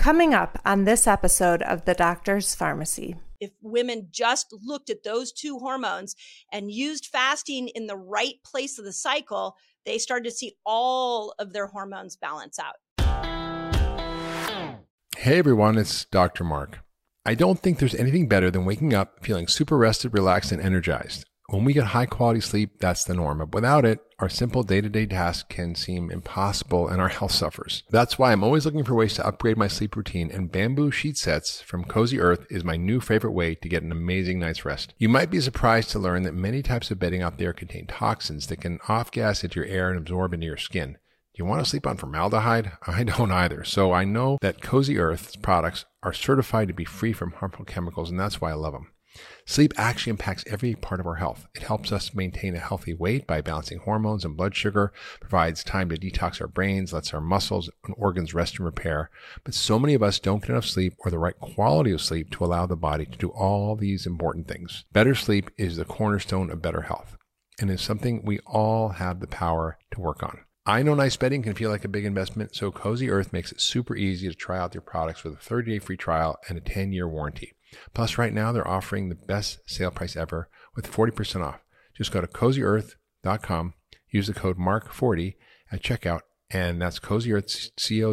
Coming up on this episode of The Doctor's Pharmacy. If women just looked at those two hormones and used fasting in the right place of the cycle, they started to see all of their hormones balance out. Hey everyone, it's Dr. Mark. I don't think there's anything better than waking up feeling super rested, relaxed, and energized. When we get high quality sleep, that's the norm. But without it, our simple day-to-day tasks can seem impossible and our health suffers. That's why I'm always looking for ways to upgrade my sleep routine, and bamboo sheet sets from Cozy Earth is my new favorite way to get an amazing night's rest. You might be surprised to learn that many types of bedding out there contain toxins that can off-gas into your air and absorb into your skin. Do you want to sleep on formaldehyde? I don't either. So I know that Cozy Earth's products are certified to be free from harmful chemicals, and that's why I love them. Sleep actually impacts every part of our health. It helps us maintain a healthy weight by balancing hormones and blood sugar, provides time to detox our brains, lets our muscles and organs rest and repair. But so many of us don't get enough sleep or the right quality of sleep to allow the body to do all these important things. Better sleep is the cornerstone of better health, and is something we all have the power to work on. I know nice bedding can feel like a big investment, so Cozy Earth makes it super easy to try out their products with a 30-day free trial and a 10-year warranty. Plus, right now, they're offering the best sale price ever with 40% off. Just go to CozyEarth.com, use the code MARK40 at checkout, and that's CozyEarth,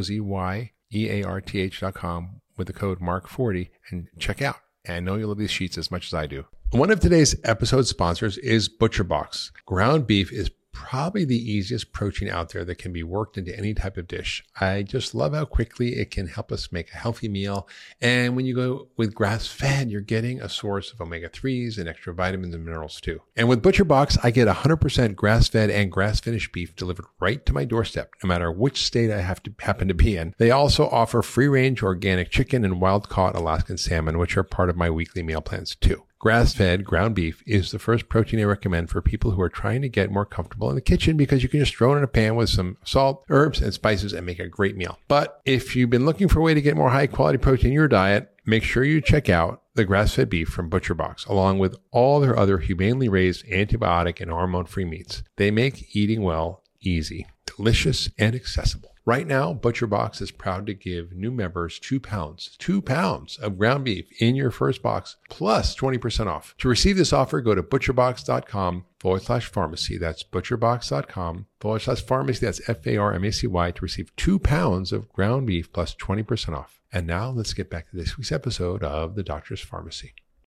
CozyEarth.com with the code MARK40 and check out. And I know you'll love these sheets as much as I do. One of today's episode sponsors is ButcherBox. Ground beef is probably the easiest protein out there that can be worked into any type of dish. I just love how quickly it can help us make a healthy meal. And when you go with grass-fed, you're getting a source of omega-3s and extra vitamins and minerals too. And with ButcherBox, I get 100% grass-fed and grass-finished beef delivered right to my doorstep, no matter which state I happen to be in. They also offer free-range organic chicken and wild-caught Alaskan salmon, which are part of my weekly meal plans too. Grass-fed ground beef is the first protein I recommend for people who are trying to get more comfortable in the kitchen because you can just throw it in a pan with some salt, herbs, and spices and make a great meal. But if you've been looking for a way to get more high-quality protein in your diet, make sure you check out the grass-fed beef from ButcherBox, along with all their other humanely raised antibiotic and hormone-free meats. They make eating well easy, delicious, and accessible. Right now, ButcherBox is proud to give new members 2 pounds of ground beef in your first box, plus 20% off. To receive this offer, go to butcherbox.com/pharmacy. That's butcherbox.com/pharmacy. That's FARMACY to receive 2 pounds of ground beef plus 20% off. And now let's get back to this week's episode of The Doctor's Pharmacy.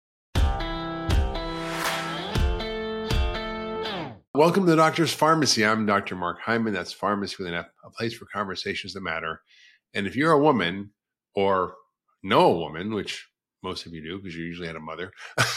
Welcome to the Doctor's Pharmacy. I'm Dr. Mark Hyman. That's Pharmacy with an F, a place for conversations that matter. And if you're a woman or know a woman, which most of you do because you usually had a mother,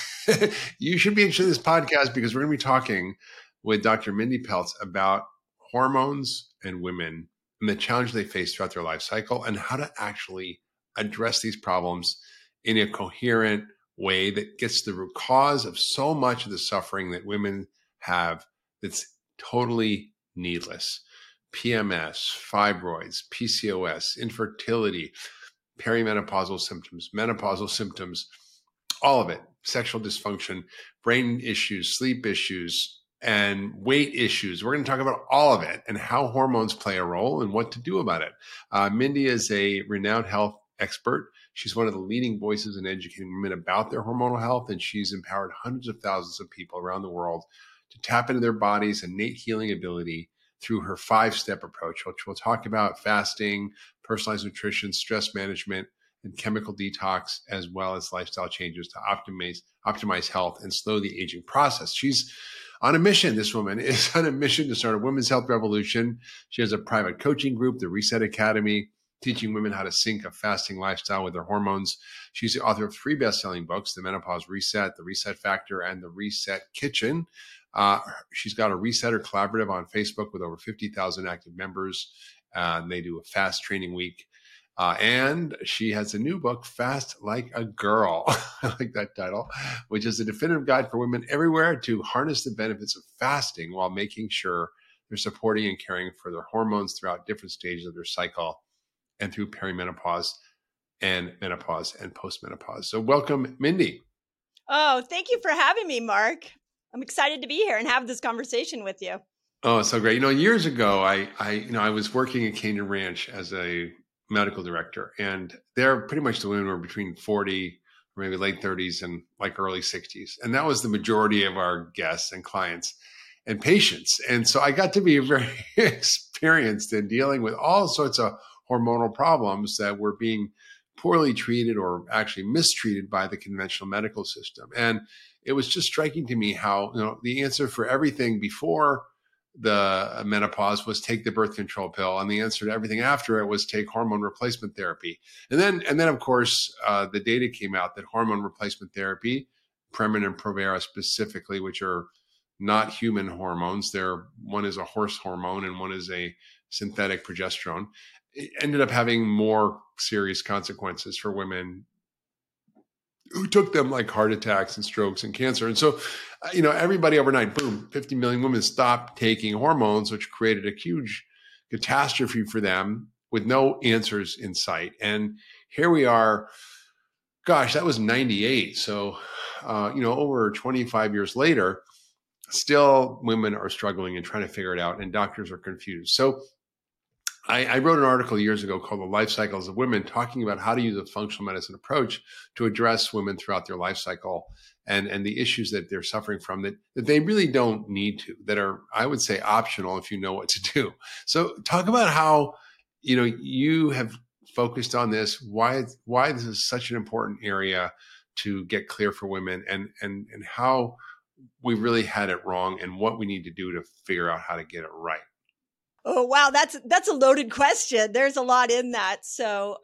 you should be interested in this podcast because we're going to be talking with Dr. Mindy Pelz about hormones and women and the challenge they face throughout their life cycle and how to actually address these problems in a coherent way that gets to the root cause of so much of the suffering that women have that's totally needless. PMS, fibroids, PCOS, infertility, perimenopausal symptoms, menopausal symptoms, all of it, sexual dysfunction, brain issues, sleep issues, and weight issues. We're going to talk about all of it and how hormones play a role and what to do about it. Mindy is a renowned health expert. She's one of the leading voices in educating women about their hormonal health, and she's empowered hundreds of thousands of people around the world to tap into their body's innate healing ability through her 5-step approach, which we'll talk about: fasting, personalized nutrition, stress management, and chemical detox, as well as lifestyle changes to optimize health and slow the aging process. She's on a mission. This woman is on a mission to start a women's health revolution. She has a private coaching group, the Reset Academy, teaching women how to sync a fasting lifestyle with their hormones. She's the author of 3 best-selling books: The Menopause Reset, The Reset Factor, and The Reset Kitchen. She's got a Resetter Collaborative on Facebook with over 50,000 active members. They do a fast training week. And she has a new book, Fast Like a Girl. I like that title, which is a definitive guide for women everywhere to harness the benefits of fasting while making sure they're supporting and caring for their hormones throughout different stages of their cycle and through perimenopause and menopause and postmenopause. So welcome, Mindy. Oh, thank you for having me, Mark. I'm excited to be here and have this conversation with you. Oh, so great. Years ago, I was working at Canyon Ranch as a medical director, and they're pretty much the women were between 40 or maybe late 30s and like early 60s. And that was the majority of our guests and clients and patients. And so I got to be very experienced in dealing with all sorts of hormonal problems that were being poorly treated or actually mistreated by the conventional medical system. And it was just striking to me how, the answer for everything before the menopause was take the birth control pill, and the answer to everything after it was take hormone replacement therapy. And then of course, the data came out that hormone replacement therapy, Premarin and Provera specifically, which are not human hormones, one is a horse hormone and one is a synthetic progesterone, it ended up having more serious consequences for women who took them, like heart attacks and strokes and cancer. And so, everybody overnight, boom, 50 million women stopped taking hormones, which created a huge catastrophe for them with no answers in sight. And here we are, gosh, that was 98. So, over 25 years later, still women are struggling and trying to figure it out, and doctors are confused. So I wrote an article years ago called The Life Cycles of Women, talking about how to use a functional medicine approach to address women throughout their life cycle and the issues that they're suffering from that they really don't need to, that are, I would say, optional if you know what to do. So talk about how, you have focused on this, why this is such an important area to get clear for women, and how we really had it wrong and what we need to do to figure out how to get it right. Oh, wow. That's a loaded question. There's a lot in that. So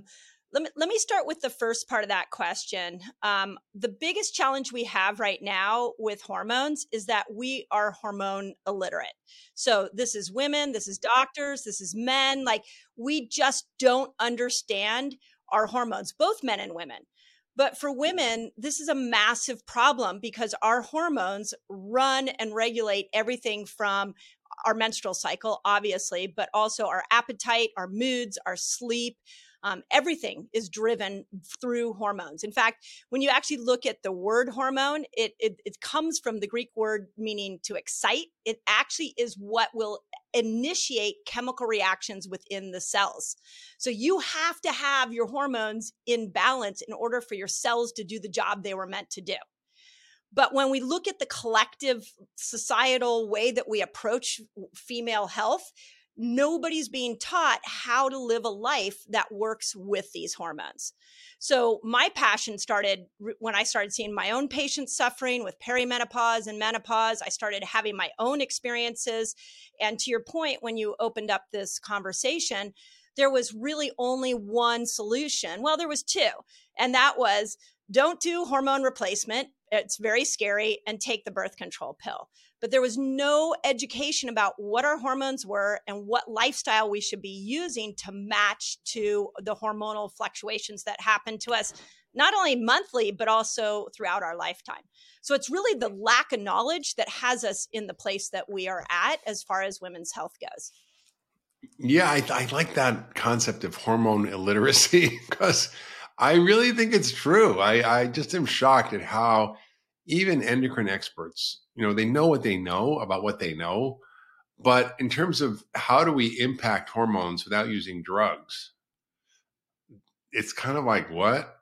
let me start with the first part of that question. The biggest challenge we have right now with hormones is that we are hormone illiterate. So this is women, this is doctors, this is men. Like, we just don't understand our hormones, both men and women. But for women, this is a massive problem because our hormones run and regulate everything from our menstrual cycle, obviously, but also our appetite, our moods, our sleep. Everything is driven through hormones. In fact, when you actually look at the word hormone, it comes from the Greek word meaning to excite. It actually is what will initiate chemical reactions within the cells. So you have to have your hormones in balance in order for your cells to do the job they were meant to do. But when we look at the collective societal way that we approach female health, nobody's being taught how to live a life that works with these hormones. So my passion started when I started seeing my own patients suffering with perimenopause and menopause. I started having my own experiences. And to your point, when you opened up this conversation, there was really only one solution. Well, there was two, and that was don't do hormone replacement. It's very scary, and take the birth control pill. But there was no education about what our hormones were and what lifestyle we should be using to match to the hormonal fluctuations that happen to us, not only monthly, but also throughout our lifetime. So it's really the lack of knowledge that has us in the place that we are at as far as women's health goes. Yeah, I like that concept of hormone illiteracy because I really think it's true. I just am shocked at how even endocrine experts, they know what they know about what they know. But in terms of how do we impact hormones without using drugs, it's kind of like, what?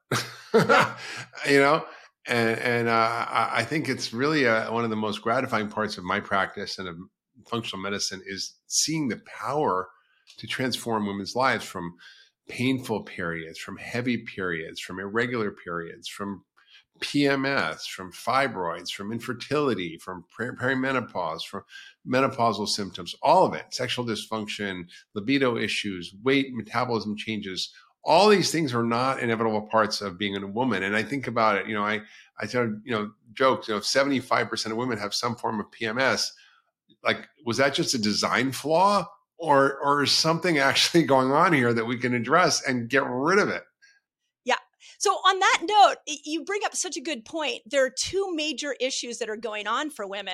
And I think it's really one of the most gratifying parts of my practice and of functional medicine is seeing the power to transform women's lives from painful periods, from heavy periods, from irregular periods, from PMS, from fibroids, from infertility, from perimenopause, from menopausal symptoms, all of it, sexual dysfunction, libido issues, weight, metabolism changes. All these things are not inevitable parts of being a woman. And I think about it, I tell, jokes, 75% of women have some form of PMS. Like, was that just a design flaw? Or is something actually going on here that we can address and get rid of it? Yeah. So on that note, you bring up such a good point. There are two major issues that are going on for women.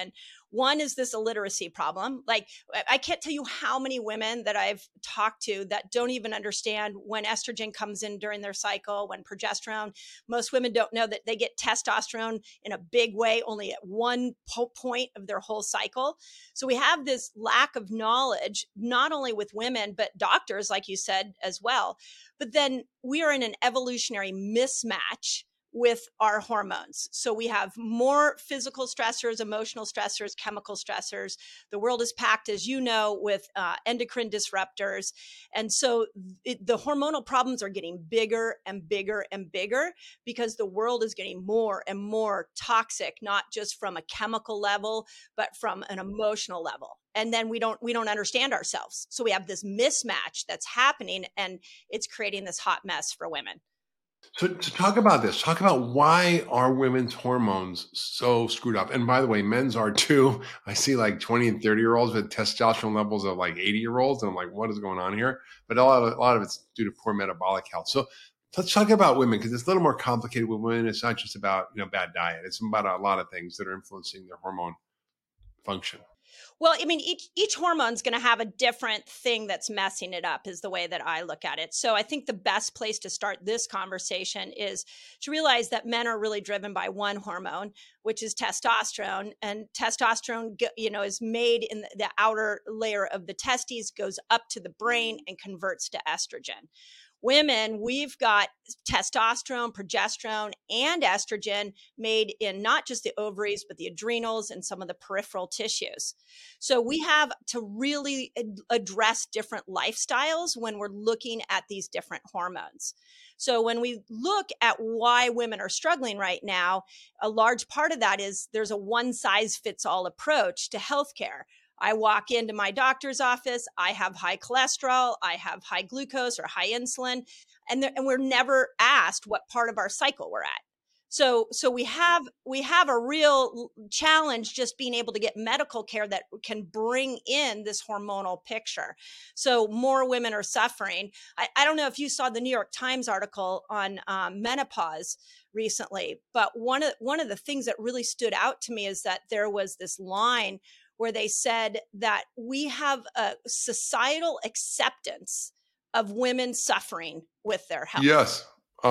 One is this illiteracy problem. Like, I can't tell you how many women that I've talked to that don't even understand when estrogen comes in during their cycle, when progesterone. Most women don't know that they get testosterone in a big way only at one point of their whole cycle. So we have this lack of knowledge, not only with women, but doctors, like you said, as well. But then we are in an evolutionary mismatch with our hormones. So we have more physical stressors, emotional stressors, chemical stressors. The world is packed, as you know, with endocrine disruptors. And so the hormonal problems are getting bigger and bigger and bigger because the world is getting more and more toxic, not just from a chemical level, but from an emotional level. And then we don't understand ourselves. So we have this mismatch that's happening, and it's creating this hot mess for women. So to talk about this, talk about why are women's hormones so screwed up? And by the way, men's are too. I see like 20 and 30-year-olds with testosterone levels of like 80-year-olds. And I'm like, what is going on here? But a lot of it's due to poor metabolic health. So let's talk about women, because it's a little more complicated with women. It's not just about, bad diet. It's about a lot of things that are influencing their hormone function. Well, I mean, each hormone's going to have a different thing that's messing it up, is the way that I look at it. So I think the best place to start this conversation is to realize that men are really driven by one hormone, which is testosterone. And testosterone, is made in the outer layer of the testes, goes up to the brain and converts to estrogen. Women, we've got testosterone, progesterone, and estrogen made in not just the ovaries, but the adrenals and some of the peripheral tissues. So we have to really address different lifestyles when we're looking at these different hormones. So when we look at why women are struggling right now, a large part of that is there's a one-size-fits-all approach to healthcare. I walk into my doctor's office, I have high cholesterol, I have high glucose or high insulin, and we're never asked what part of our cycle we're at. So we have a real challenge just being able to get medical care that can bring in this hormonal picture. So more women are suffering. I don't know if you saw the New York Times article on menopause recently, but one of the things that really stood out to me is that there was this line where they said that we have a societal acceptance of women suffering with their health. Yes,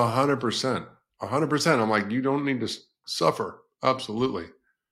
100%. 100%. I'm like, you don't need to suffer. Absolutely.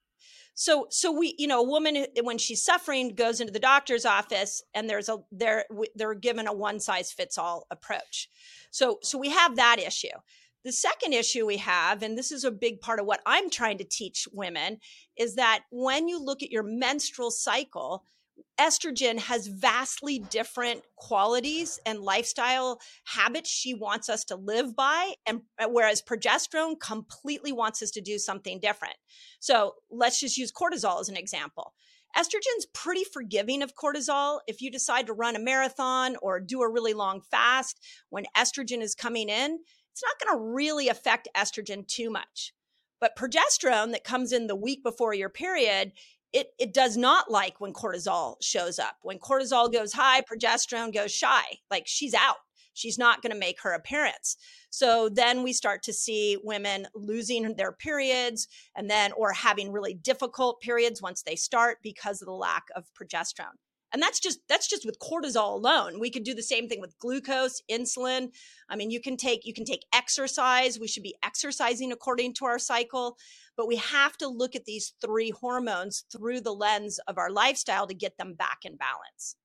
So we, a woman, when she's suffering, goes into the doctor's office, and they're given a one size fits all approach. So we have that issue. The second issue we have, and this is a big part of what I'm trying to teach women, is that when you look at your menstrual cycle, estrogen has vastly different qualities and lifestyle habits she wants us to live by, and whereas progesterone completely wants us to do something different. So let's just use cortisol as an example. Estrogen's pretty forgiving of cortisol. If you decide to run a marathon or do a really long fast, when estrogen is coming in, it's not going to really affect estrogen too much. But progesterone that comes in the week before your period, it does not like when cortisol shows up. When cortisol goes high, progesterone goes shy. Like, she's out. She's not going to make her appearance. So then we start to see women losing their periods or having really difficult periods once they start because of the lack of progesterone. And that's just with cortisol alone. We could do the same thing with glucose, insulin. I mean, you can take exercise. We should be exercising according to our cycle, but we have to look at these three hormones through the lens of our lifestyle to get them back in balance.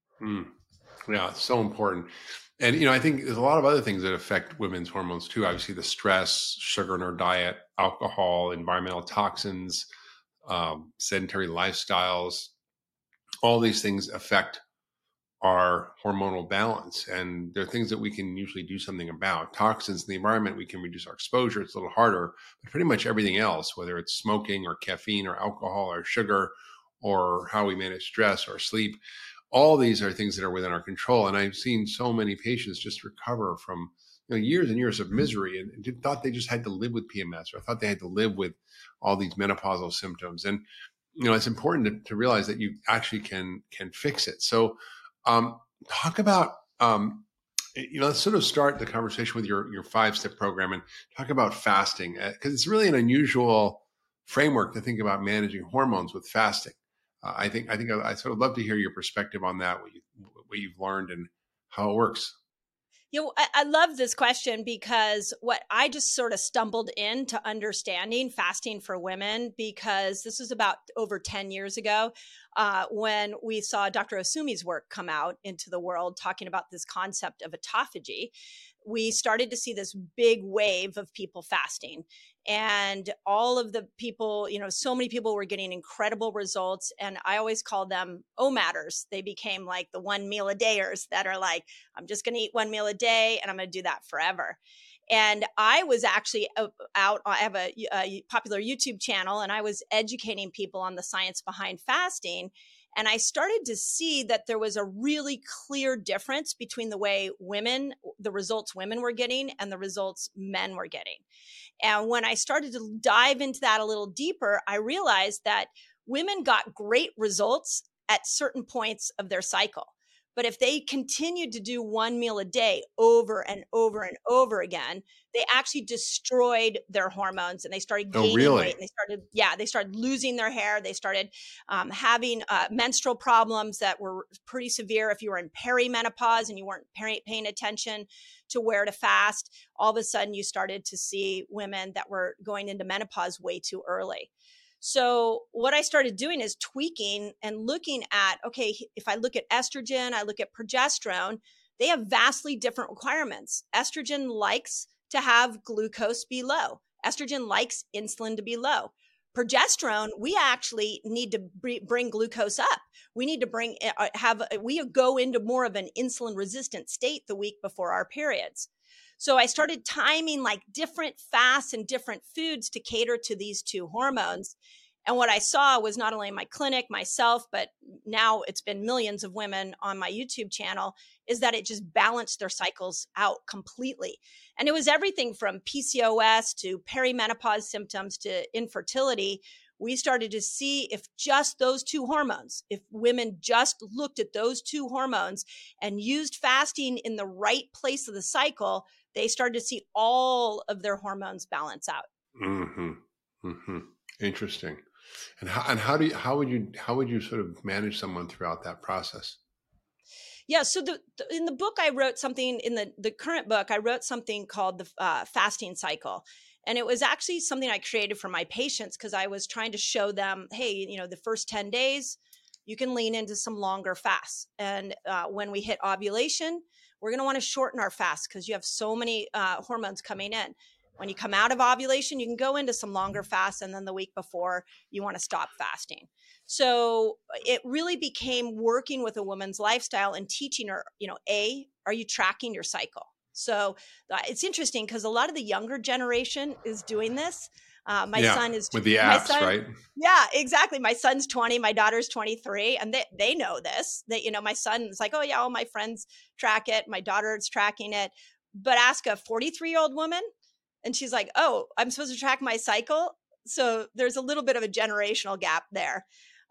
Yeah, it's so important. And, I think there's a lot of other things that affect women's hormones too. Obviously the stress, sugar in our diet, alcohol, environmental toxins, sedentary lifestyles. All these things affect our hormonal balance, and there are things that we can usually do something about. Toxins in the environment, we can reduce our exposure. It's a little harder, but pretty much everything else, whether it's smoking or caffeine or alcohol or sugar or how we manage stress or sleep, all these are things that are within our control. And I've seen so many patients just recover from years and years of misery and thought they just had to live with PMS, or thought they had to live with all these menopausal symptoms. And it's important to realize that you actually can fix it. So talk about, let's sort of start the conversation with your 5-step program and talk about fasting, because it's really an unusual framework to think about managing hormones with fasting. I think I sort of love to hear your perspective on that, what you've learned and how it works. I love this question because what I just sort of stumbled into understanding fasting for women, because this was about over 10 years ago when we saw Dr. Osumi's work come out into the world talking about this concept of autophagy. We started to see this big wave of people fasting, and all of the people, so many people were getting incredible results. And I always call them OMADers. They became like the 1 meal a dayers that are like, I'm just going to eat 1 meal a day and I'm going to do that forever. And I was actually out, I have a popular YouTube channel, and I was educating people on the science behind fasting. And I started to see that there was a really clear difference between the results women were getting and the results men were getting. And when I started to dive into that a little deeper, I realized that women got great results at certain points of their cycle. But if they continued to do 1 meal a day over and over and over again, they actually destroyed their hormones, and they started gaining weight. And they started losing their hair. They started having menstrual problems that were pretty severe. If you were in perimenopause and you weren't paying attention to where to fast, all of a sudden you started to see women that were going into menopause way too early. So what I started doing is tweaking and looking at, okay, if I look at estrogen, I look at progesterone, they have vastly different requirements. Estrogen likes to have glucose be low. Estrogen likes insulin to be low. Progesterone, we actually need to bring glucose up. We need to we go into more of an insulin resistant state the week before our periods. So I started timing like different fasts and different foods to cater to these two hormones. And what I saw was not only in my clinic, myself, but now it's been millions of women on my YouTube channel, is that it just balanced their cycles out completely. And it was everything from PCOS to perimenopause symptoms to infertility. We started to see if just those two hormones, if women just looked at those two hormones and used fasting in the right place of the cycle, they started to see all of their hormones balance out. Mm-hmm. Mm-hmm. Interesting. And how would you sort of manage someone throughout that process? Yeah. So in the book, I wrote something in the current book, I wrote something called the fasting cycle. And it was actually something I created for my patients because I was trying to show them, hey, the first 10 days, you can lean into some longer fasts. And when we hit ovulation, we're going to want to shorten our fast because you have so many hormones coming in. When you come out of ovulation, you can go into some longer fasts. And then the week before, you want to stop fasting. So it really became working with a woman's lifestyle and teaching her, are you tracking your cycle? So it's interesting because a lot of the younger generation is doing this. My son is with the apps, right? Yeah, exactly. My son's 20, my daughter's 23, and they know this. That my son's like, oh yeah, all my friends track it. My daughter's tracking it. But ask a 43-year-old woman, and she's like, oh, I'm supposed to track my cycle. So there's a little bit of a generational gap there.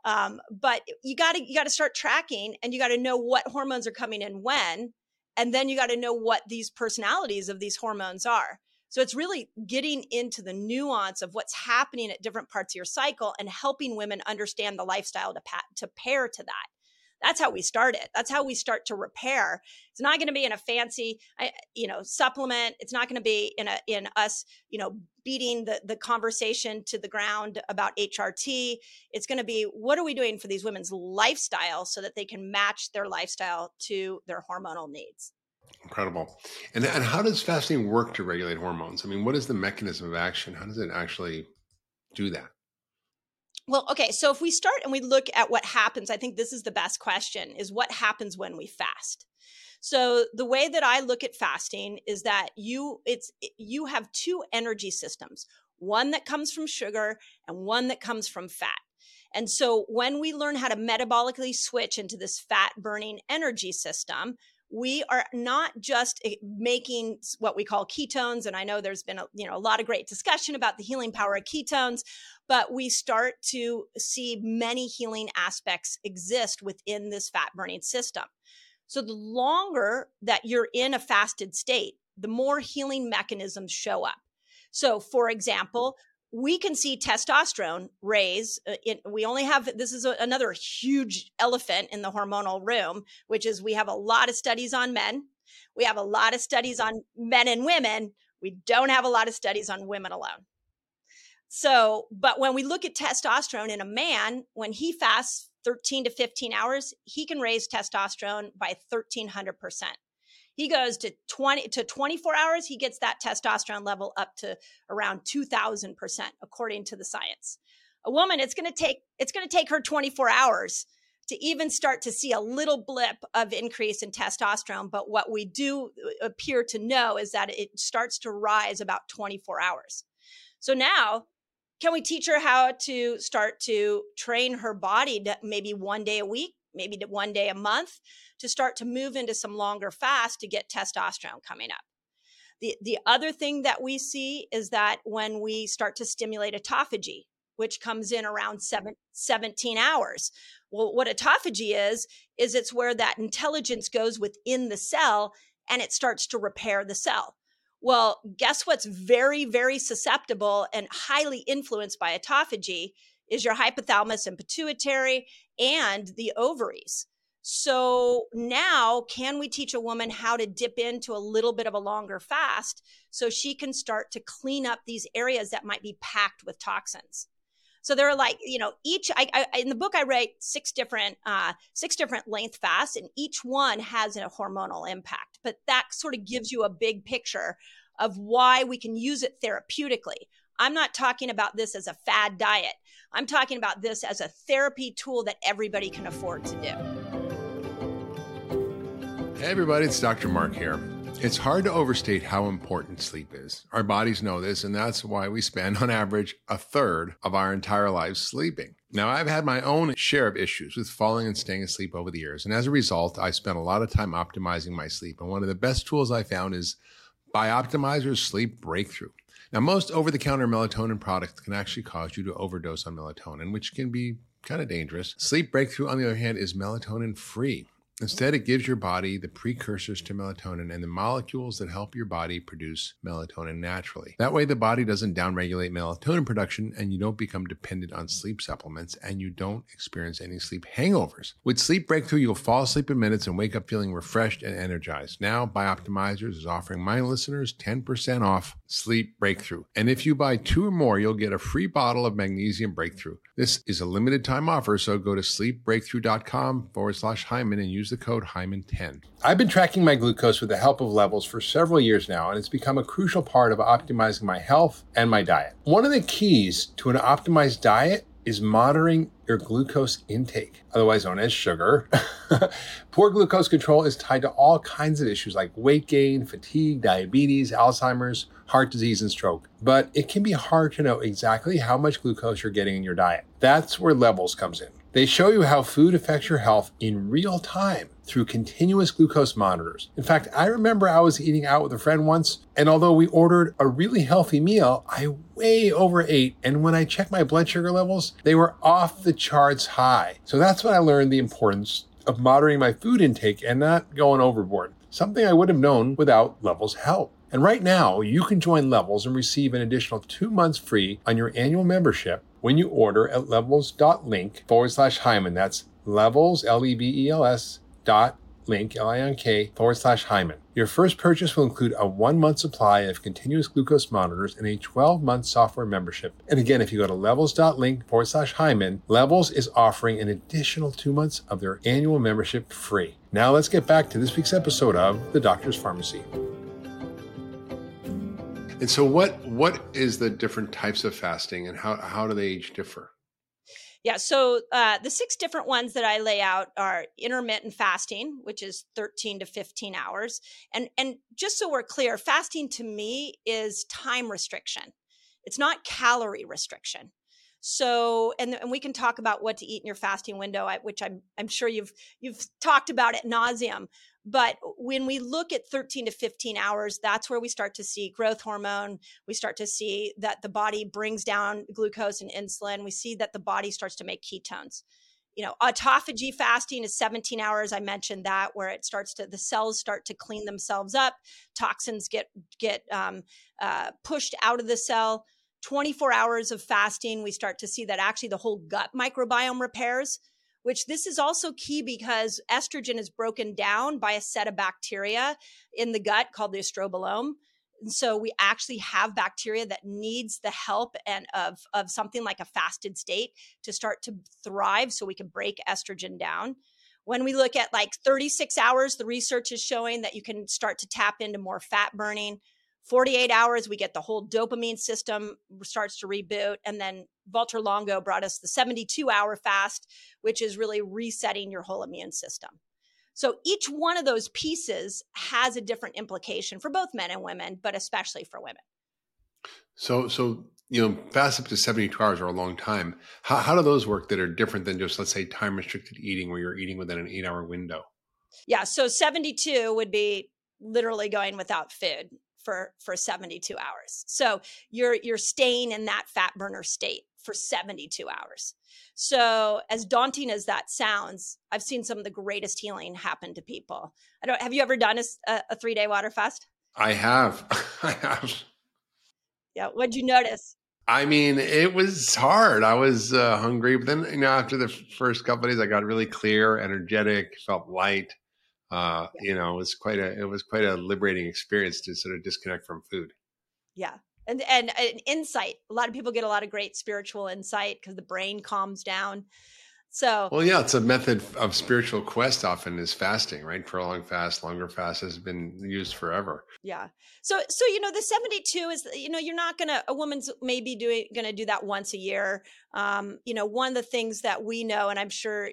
But you got to start tracking, and you got to know what hormones are coming in when. And then you got to know what these personalities of these hormones are. So it's really getting into the nuance of what's happening at different parts of your cycle and helping women understand the lifestyle to pair to that. That's how we start it. That's how we start to repair. It's not going to be in a fancy, supplement. It's not going to be in us, beating the conversation to the ground about HRT. It's going to be, what are we doing for these women's lifestyle so that they can match their lifestyle to their hormonal needs? Incredible. And how does fasting work to regulate hormones? I mean, what is the mechanism of action? How does it actually do that? Well, okay. So if we start and we look at what happens, I think this is the best question, is what happens when we fast. So the way that I look at fasting is that you have two energy systems, one that comes from sugar and one that comes from fat. And so when we learn how to metabolically switch into this fat burning energy system, we are not just making what we call ketones. And I know there's been a lot of great discussion about the healing power of ketones, but we start to see many healing aspects exist within this fat burning system. So the longer that you're in a fasted state, the more healing mechanisms show up. So for example, we can see testosterone raise. We only have, this is another huge elephant in the hormonal room, which is we have a lot of studies on men. We have a lot of studies on men and women. We don't have a lot of studies on women alone. So, but when we look at testosterone in a man, when he fasts 13 to 15 hours, he can raise testosterone by 1,300%. He goes to 20 to 24 hours, he gets that testosterone level up to around 2,000%, according to the science. A woman, it's going to take her 24 hours to even start to see a little blip of increase in testosterone. But what we do appear to know is that it starts to rise about 24 hours. So now, can we teach her how to start to train her body to maybe 1 day a week, maybe 1 day a month, to start to move into some longer fasts to get testosterone coming up? The other thing that we see is that when we start to stimulate autophagy, which comes in around 17 hours. Well, what autophagy is it's where that intelligence goes within the cell and it starts to repair the cell. Well, guess what's very, very susceptible and highly influenced by autophagy is your hypothalamus and pituitary and the ovaries. So now, can we teach a woman how to dip into a little bit of a longer fast so she can start to clean up these areas that might be packed with toxins? So there are each, in the book, I write six different length fasts, and each one has a hormonal impact. But that sort of gives you a big picture of why we can use it therapeutically. I'm not talking about this as a fad diet. I'm talking about this as a therapy tool that everybody can afford to do. Hey everybody, it's Dr. Mark here. It's hard to overstate how important sleep is. Our bodies know this, and that's why we spend, on average, a third of our entire lives sleeping. Now, I've had my own share of issues with falling and staying asleep over the years, and as a result, I spent a lot of time optimizing my sleep. And one of the best tools I found is Bioptimizer's Sleep Breakthrough. Now, most over-the-counter melatonin products can actually cause you to overdose on melatonin, which can be kind of dangerous. Sleep Breakthrough, on the other hand, is melatonin-free. Instead, it gives your body the precursors to melatonin and the molecules that help your body produce melatonin naturally. That way, the body doesn't downregulate melatonin production and you don't become dependent on sleep supplements and you don't experience any sleep hangovers. With Sleep Breakthrough, you'll fall asleep in minutes and wake up feeling refreshed and energized. Now, Bioptimizers is offering my listeners 10% off Sleep Breakthrough. And if you buy 2 or more, you'll get a free bottle of Magnesium Breakthrough. This is a limited time offer, so go to sleepbreakthrough.com/Hyman and use the code Hyman10. I've been tracking my glucose with the help of Levels for several years now, and it's become a crucial part of optimizing my health and my diet. One of the keys to an optimized diet is monitoring your glucose intake, otherwise known as sugar. Poor glucose control is tied to all kinds of issues like weight gain, fatigue, diabetes, Alzheimer's, heart disease, and stroke. But it can be hard to know exactly how much glucose you're getting in your diet. That's where Levels comes in. They show you how food affects your health in real time through continuous glucose monitors. In fact, I remember I was eating out with a friend once, and although we ordered a really healthy meal, I way overate, and when I checked my blood sugar levels, they were off the charts high. So that's when I learned the importance of monitoring my food intake and not going overboard, something I would have known without Levels' help. And right now, you can join Levels and receive an additional 2 months free on your annual membership when you order at levels.link/Hyman. That's Levels, LEVELS.link, LINK/Hyman. Your first purchase will include a 1-month supply of continuous glucose monitors and a 12-month software membership. And again, if you go to levels.link/Hyman, Levels is offering an additional 2 months of their annual membership free. Now let's get back to this week's episode of The Doctor's Pharmacy. And so what is the different types of fasting and how do they each differ? Yeah, so the 6 different ones that I lay out are intermittent fasting, which is 13 to 15 hours. And just so we're clear, fasting to me is time restriction. It's not calorie restriction. So, and we can talk about what to eat in your fasting window, which I'm sure you've talked about ad nauseum. But when we look at 13 to 15 hours, that's where we start to see growth hormone. We start to see that the body brings down glucose and insulin. We see that the body starts to make ketones. Autophagy fasting is 17 hours. I mentioned that, where it starts to, the cells start to clean themselves up. Toxins get pushed out of the cell. 24 hours of fasting, we start to see that actually the whole gut microbiome repairs, which this is also key because estrogen is broken down by a set of bacteria in the gut called the estrobolome. And so we actually have bacteria that needs the help and of something like a fasted state to start to thrive so we can break estrogen down. When we look at like 36 hours, the research is showing that you can start to tap into more fat burning. 48 hours, we get the whole dopamine system starts to reboot. And then Valter Longo brought us the 72-hour fast, which is really resetting your whole immune system. So each one of those pieces has a different implication for both men and women, but especially for women. So fast up to 72 hours are a long time. How do those work that are different than just, let's say, time restricted eating where you're eating within an 8-hour window? Yeah. So 72 would be literally going without food for 72 hours. So you're staying in that fat burner state for 72 hours. So as daunting as that sounds, I've seen some of the greatest healing happen to people. Have you ever done a 3-day water fast? I have. I have. Yeah. What'd you notice? I mean, it was hard. I was hungry, but then, after the first couple of days, I got really clear, energetic, felt light. It was quite a liberating experience to sort of disconnect from food. Yeah. And an insight. A lot of people get a lot of great spiritual insight because the brain calms down. So, well, yeah, it's a method of spiritual quest often is fasting, right? Prolonged fast, longer fast has been used forever. Yeah. So, the 72 is, you're not a woman's maybe going to do that once a year. One of the things that we know, and I'm sure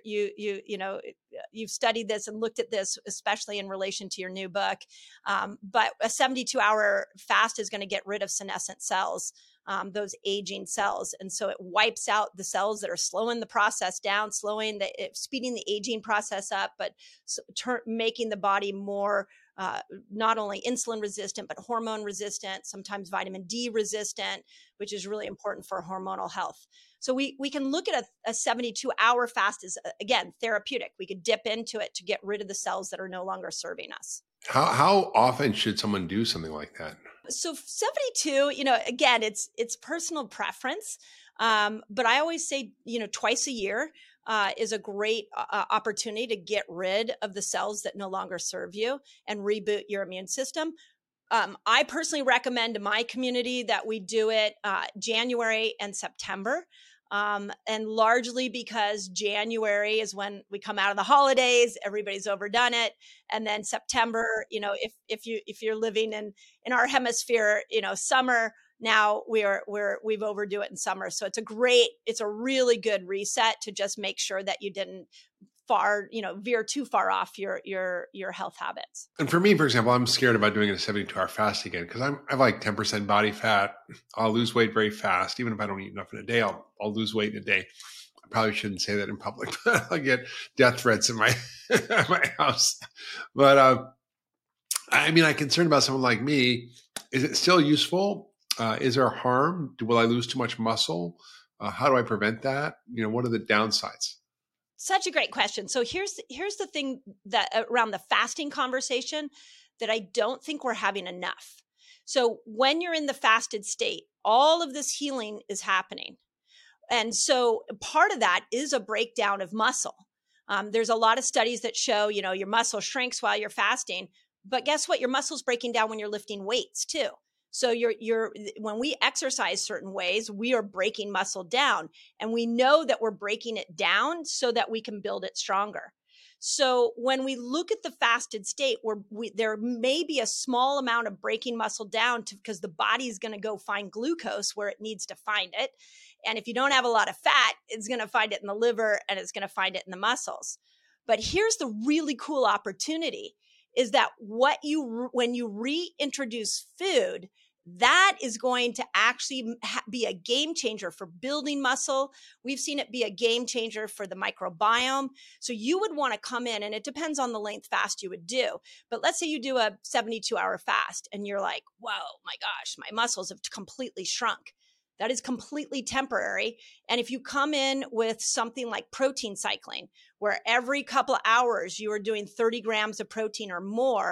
you've studied this and looked at this, especially in relation to your new book. But a 72-hour fast is going to get rid of senescent cells, those aging cells. And so it wipes out the cells that are slowing the process down, speeding the aging process up, but making the body more not only insulin resistant, but hormone resistant, sometimes vitamin D resistant, which is really important for hormonal health. So we can look at a 72-hour fast as, again, therapeutic. We could dip into it to get rid of the cells that are no longer serving us. How often should someone do something like that? So 72, again, it's personal preference. But I always say, twice a year is a great opportunity to get rid of the cells that no longer serve you and reboot your immune system. I personally recommend to my community that we do it January and September. And largely because January is when we come out of the holidays, everybody's overdone it. And then September, if you're living in our hemisphere, summer, now we've overdue it in summer. So it's a really good reset to just make sure that you didn't veer too far off your health habits. And for me, for example, I'm scared about doing a 72-hour fast again because I have like 10% body fat. I'll lose weight very fast. Even if I don't eat enough in a day, I'll lose weight in a day. I probably shouldn't say that in public, but I'll get death threats in my my house. But I'm concerned about someone like me. Is it still useful? Is there harm? Will I lose too much muscle? How do I prevent that? What are the downsides? Such a great question. So here's the thing that around the fasting conversation that I don't think we're having enough. So when you're in the fasted state, all of this healing is happening. And so part of that is a breakdown of muscle. There's a lot of studies that show, your muscle shrinks while you're fasting, but guess what? Your muscle's breaking down when you're lifting weights too. So when we exercise certain ways, we are breaking muscle down, and we know that we're breaking it down so that we can build it stronger. So when we look at the fasted state, there may be a small amount of breaking muscle down because the body is going to go find glucose where it needs to find it. And if you don't have a lot of fat, it's going to find it in the liver and it's going to find it in the muscles. But here's the really cool opportunity is that when you reintroduce food, that is going to actually be a game changer for building muscle. We've seen it be a game changer for the microbiome. So you would want to come in, and it depends on the length fast you would do. But let's say you do a 72-hour fast and you're like, whoa, my gosh, my muscles have completely shrunk. That is completely temporary. And if you come in with something like protein cycling, where every couple of hours you are doing 30 grams of protein or more,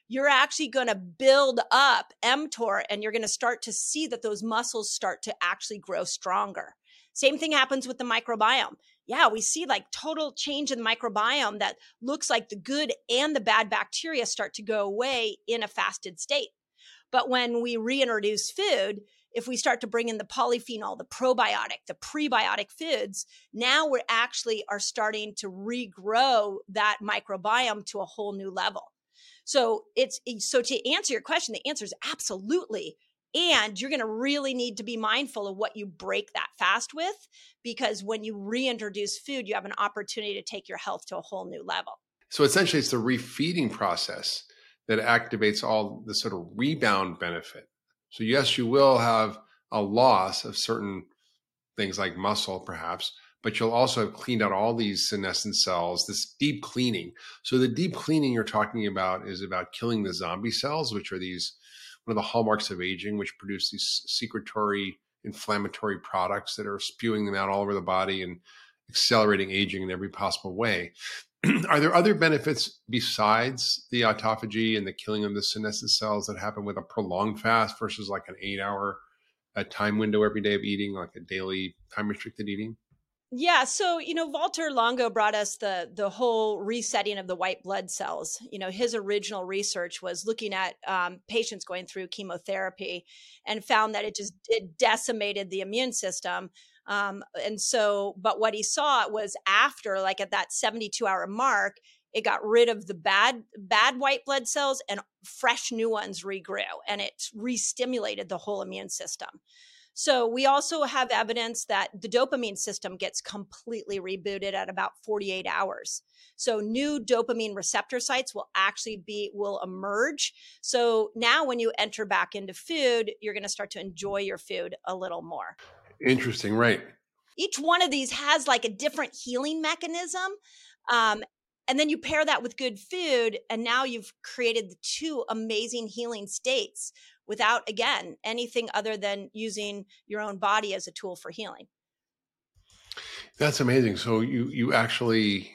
you're actually going to build up mTOR, and you're going to start to see that those muscles start to actually grow stronger. Same thing happens with the microbiome. Yeah, we see like total change in the microbiome that looks like the good and the bad bacteria start to go away in a fasted state. But when we reintroduce food, if we start to bring in the polyphenol, the probiotic, the prebiotic foods, now we actually are starting to regrow that microbiome to a whole new level. So to answer your question, the answer is absolutely. And you're going to really need to be mindful of what you break that fast with, because when you reintroduce food, you have an opportunity to take your health to a whole new level. So essentially, it's the refeeding process that activates all the sort of rebound benefit. So yes, you will have a loss of certain things like muscle, perhaps, but you'll also have cleaned out all these senescent cells, this deep cleaning. So the deep cleaning you're talking about is about killing the zombie cells, which are one of the hallmarks of aging, which produce these secretory inflammatory products that are spewing them out all over the body and accelerating aging in every possible way. Are there other benefits besides the autophagy and the killing of the senescent cells that happen with a prolonged fast versus like an 8-hour time window every day of eating, like a daily time restricted eating? Yeah. So, Walter Longo brought us the whole resetting of the white blood cells. His original research was looking at patients going through chemotherapy and found that it decimated the immune system. But what he saw was after, like at that 72-hour mark, it got rid of the bad white blood cells and fresh new ones regrew, and it re-stimulated the whole immune system. So we also have evidence that the dopamine system gets completely rebooted at about 48 hours. So new dopamine receptor sites will emerge. So now when you enter back into food, you're going to start to enjoy your food a little more. Interesting, right? Each one of these has like a different healing mechanism. And then you pair that with good food, and now you've created the two amazing healing states without, again, anything other than using your own body as a tool for healing. That's amazing. So you actually,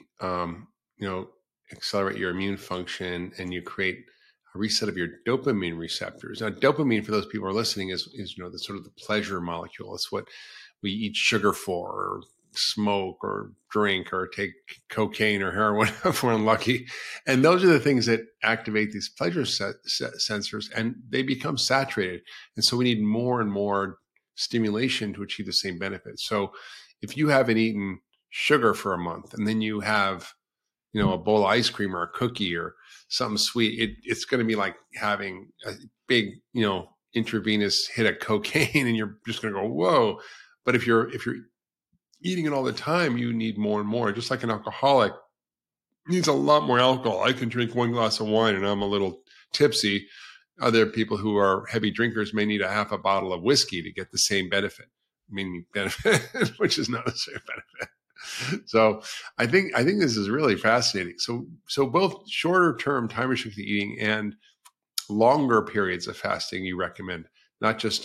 accelerate your immune function, and you create a reset of your dopamine receptors. Now, dopamine, for those people who are listening, is the sort of the pleasure molecule. It's what we eat sugar for, or smoke, or drink, or take cocaine or heroin if we're unlucky. And those are the things that activate these pleasure sensors, and they become saturated. And so we need more and more stimulation to achieve the same benefit. So if you haven't eaten sugar for a month, and then you have, a bowl of ice cream or a cookie or something sweet, it's going to be like having a big, intravenous hit of cocaine, and you're just going to go, whoa. But if you're eating it all the time, you need more and more. Just like an alcoholic needs a lot more alcohol. I can drink one glass of wine and I'm a little tipsy. Other people who are heavy drinkers may need a half a bottle of whiskey to get the same benefit, which is not the same benefit. So I think this is really fascinating. So both shorter term time restricted eating and longer periods of fasting you recommend, not just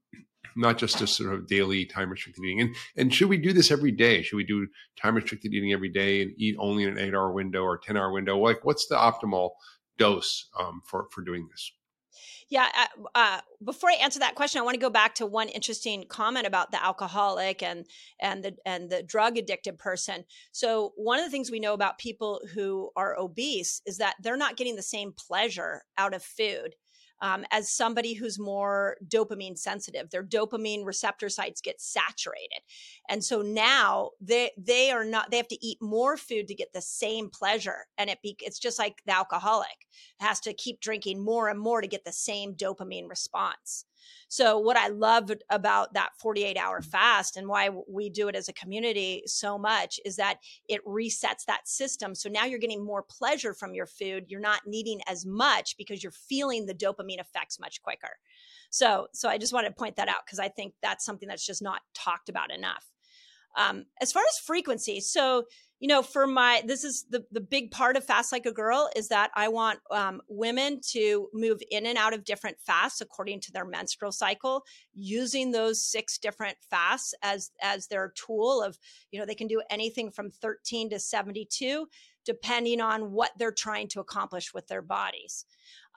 a sort of daily time restricted eating. And should we do this every day? Should we do time restricted eating every day and eat only in an 8-hour window or 10-hour window? Like, what's the optimal dose for doing this? Yeah. Before I answer that question, I want to go back to one interesting comment about the alcoholic and the drug addicted person. So one of the things we know about people who are obese is that they're not getting the same pleasure out of food as somebody who's more dopamine sensitive. Their dopamine receptor sites get saturated. And so now they have to eat more food to get the same pleasure. And it's just like the alcoholic has to keep drinking more and more to get the same dopamine response. So what I love about that 48-hour fast, and why we do it as a community so much, is that it resets that system. So now you're getting more pleasure from your food. You're not needing as much because you're feeling the dopamine effects much quicker. So I just wanted to point that out because I think that's something that's just not talked about enough. As far as frequency, so this is the big part of Fast Like a Girl, is that I want women to move in and out of different fasts according to their menstrual cycle, using those 6 different fasts as their tool of, they can do anything from 13 to 72, depending on what they're trying to accomplish with their bodies.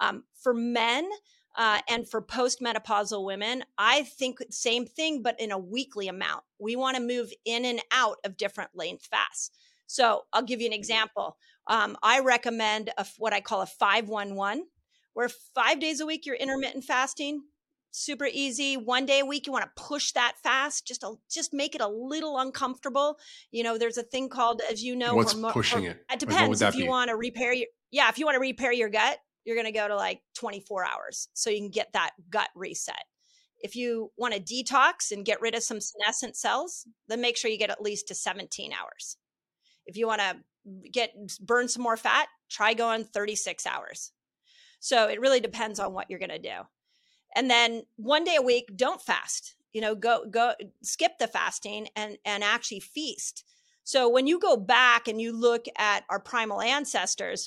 For men and for postmenopausal women, I think same thing, but in a weekly amount. We want to move in and out of different length fasts. So I'll give you an example. I recommend what I call a 5-1-1, where 5 days a week you're intermittent fasting. Super easy. 1 day a week, you want to push that fast, just make it a little uncomfortable. There's a thing called, as you know, what's pushing it? It depends. If you want to repair your gut, you're going to go to like 24 hours so you can get that gut reset. If you want to detox and get rid of some senescent cells, then make sure you get at least to 17 hours. If you want to burn some more fat, try going 36 hours. So it really depends on what you're going to do. And then 1 day a week, don't fast, go skip the fasting and actually feast. So when you go back and you look at our primal ancestors,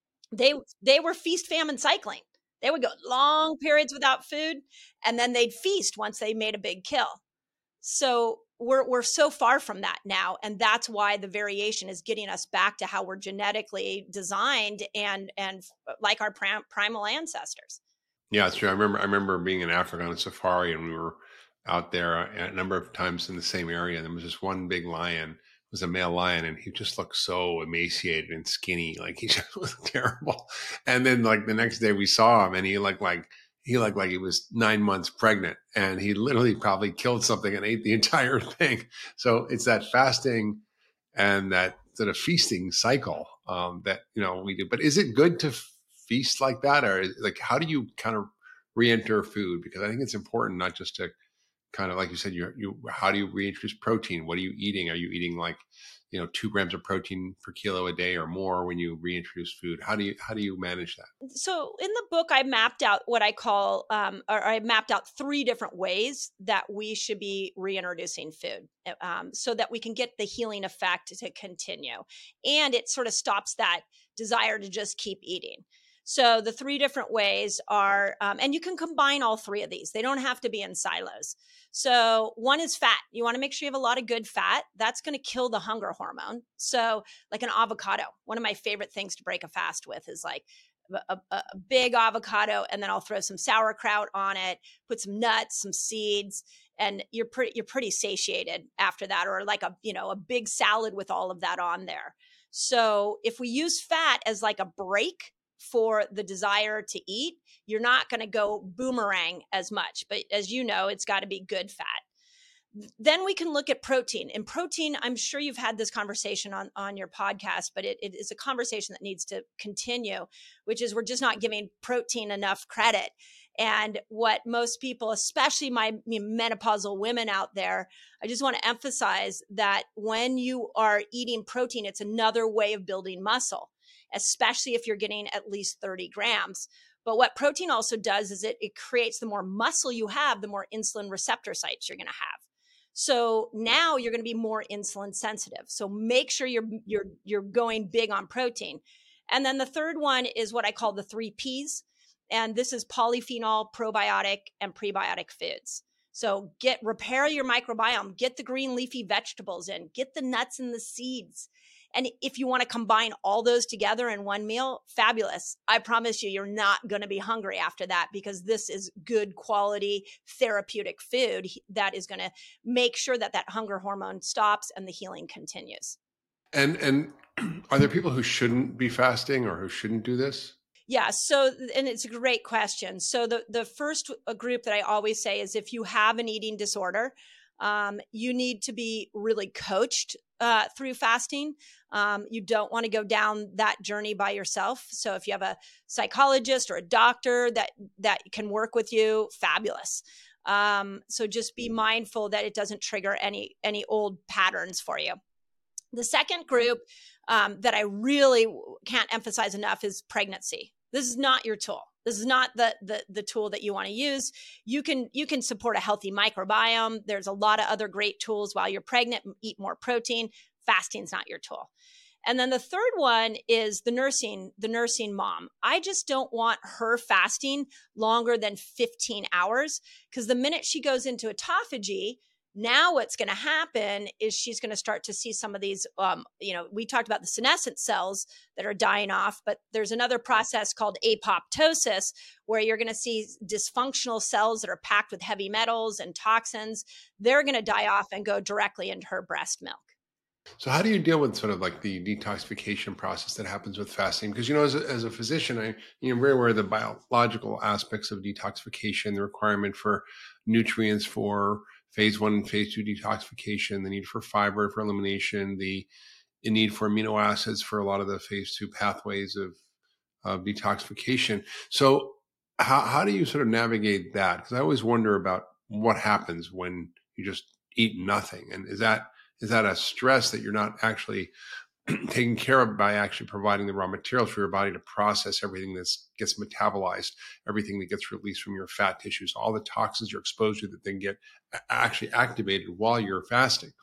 they were feast, famine, cycling. They would go long periods without food, and then they'd feast once they made a big kill. So we're so far from that now, and that's why the variation is getting us back to how we're genetically designed and like our primal ancestors. Yeah, it's true. I remember being in Africa on a safari, and we were out there a number of times in the same area. And there was this one big lion. It was a male lion, and he just looked so emaciated and skinny, like he just looked terrible. And then, like the next day, we saw him, and he looked like he was 9 months pregnant, and he literally probably killed something and ate the entire thing. So it's that fasting and that sort of feasting cycle that we do. But is it good to feast like that, or like how do you kind of re-enter food? Because I think it's important not just to kind of, like you said, you how do you reintroduce protein? What are you eating? Are you eating like 2 grams of protein per kilo a day or more when you reintroduce food? How do you manage that? So in the book, I mapped out what I call, or I mapped out 3 different ways that we should be reintroducing food, so that we can get the healing effect to continue, and it sort of stops that desire to just keep eating. So the 3 different ways are, and you can combine all 3 of these. They don't have to be in silos. So one is fat. You want to make sure you have a lot of good fat. That's going to kill the hunger hormone. So like an avocado, one of my favorite things to break a fast with is like a big avocado, and then I'll throw some sauerkraut on it, put some nuts, some seeds, and you're pretty satiated after that. Or like a big salad with all of that on there. So if we use fat as like a break for the desire to eat, you're not going to go boomerang as much. But as you know, it's got to be good fat. Then we can look at protein. And protein, I'm sure you've had this conversation on your podcast, but it is a conversation that needs to continue, which is we're just not giving protein enough credit. And what most people, especially my menopausal women out there, I just want to emphasize that when you are eating protein, it's another way of building muscle, especially if you're getting at least 30 grams. But what protein also does is it creates, the more muscle you have, the more insulin receptor sites you're going to have. So now you're going to be more insulin sensitive. So make sure you're going big on protein. And then the third one is what I call the 3 Ps. And this is polyphenol, probiotic, and prebiotic foods. So repair your microbiome, get the green leafy vegetables in, get the nuts and the seeds. And if you want to combine all those together in one meal, fabulous. I promise you're not going to be hungry after that, because this is good quality therapeutic food that is going to make sure that hunger hormone stops and the healing continues. And are there people who shouldn't be fasting or who shouldn't do this? Yeah. So, and it's a great question. So the first group that I always say is if you have an eating disorder, you need to be really coached through fasting. You don't want to go down that journey by yourself. So if you have a psychologist or a doctor that can work with you, fabulous. So just be mindful that it doesn't trigger any old patterns for you. The second group that I really can't emphasize enough is pregnancy. This is not your tool. This is not the tool that you want to use. You can support a healthy microbiome. There's a lot of other great tools while you're pregnant. Eat more protein. Fasting's not your tool. And then the third one is the nursing mom. I just don't want her fasting longer than 15 hours, because the minute she goes into autophagy, Now what's going to happen is she's going to start to see some of these, we talked about the senescent cells that are dying off, but there's another process called apoptosis where you're going to see dysfunctional cells that are packed with heavy metals and toxins. They're going to die off and go directly into her breast milk. So how do you deal with sort of like the detoxification process that happens with fasting? Because, as a physician, I'm very aware of the biological aspects of detoxification, the requirement for nutrients for phase 1 and phase 2 detoxification, the need for fiber for elimination, the need for amino acids for a lot of the phase 2 pathways of detoxification. So how do you sort of navigate that? Because I always wonder about what happens when you just eat nothing. And is that a stress that you're not actually taken care of by actually providing the raw materials for your body to process everything that gets metabolized, everything that gets released from your fat tissues, all the toxins you're exposed to that then get actually activated while you're fasting?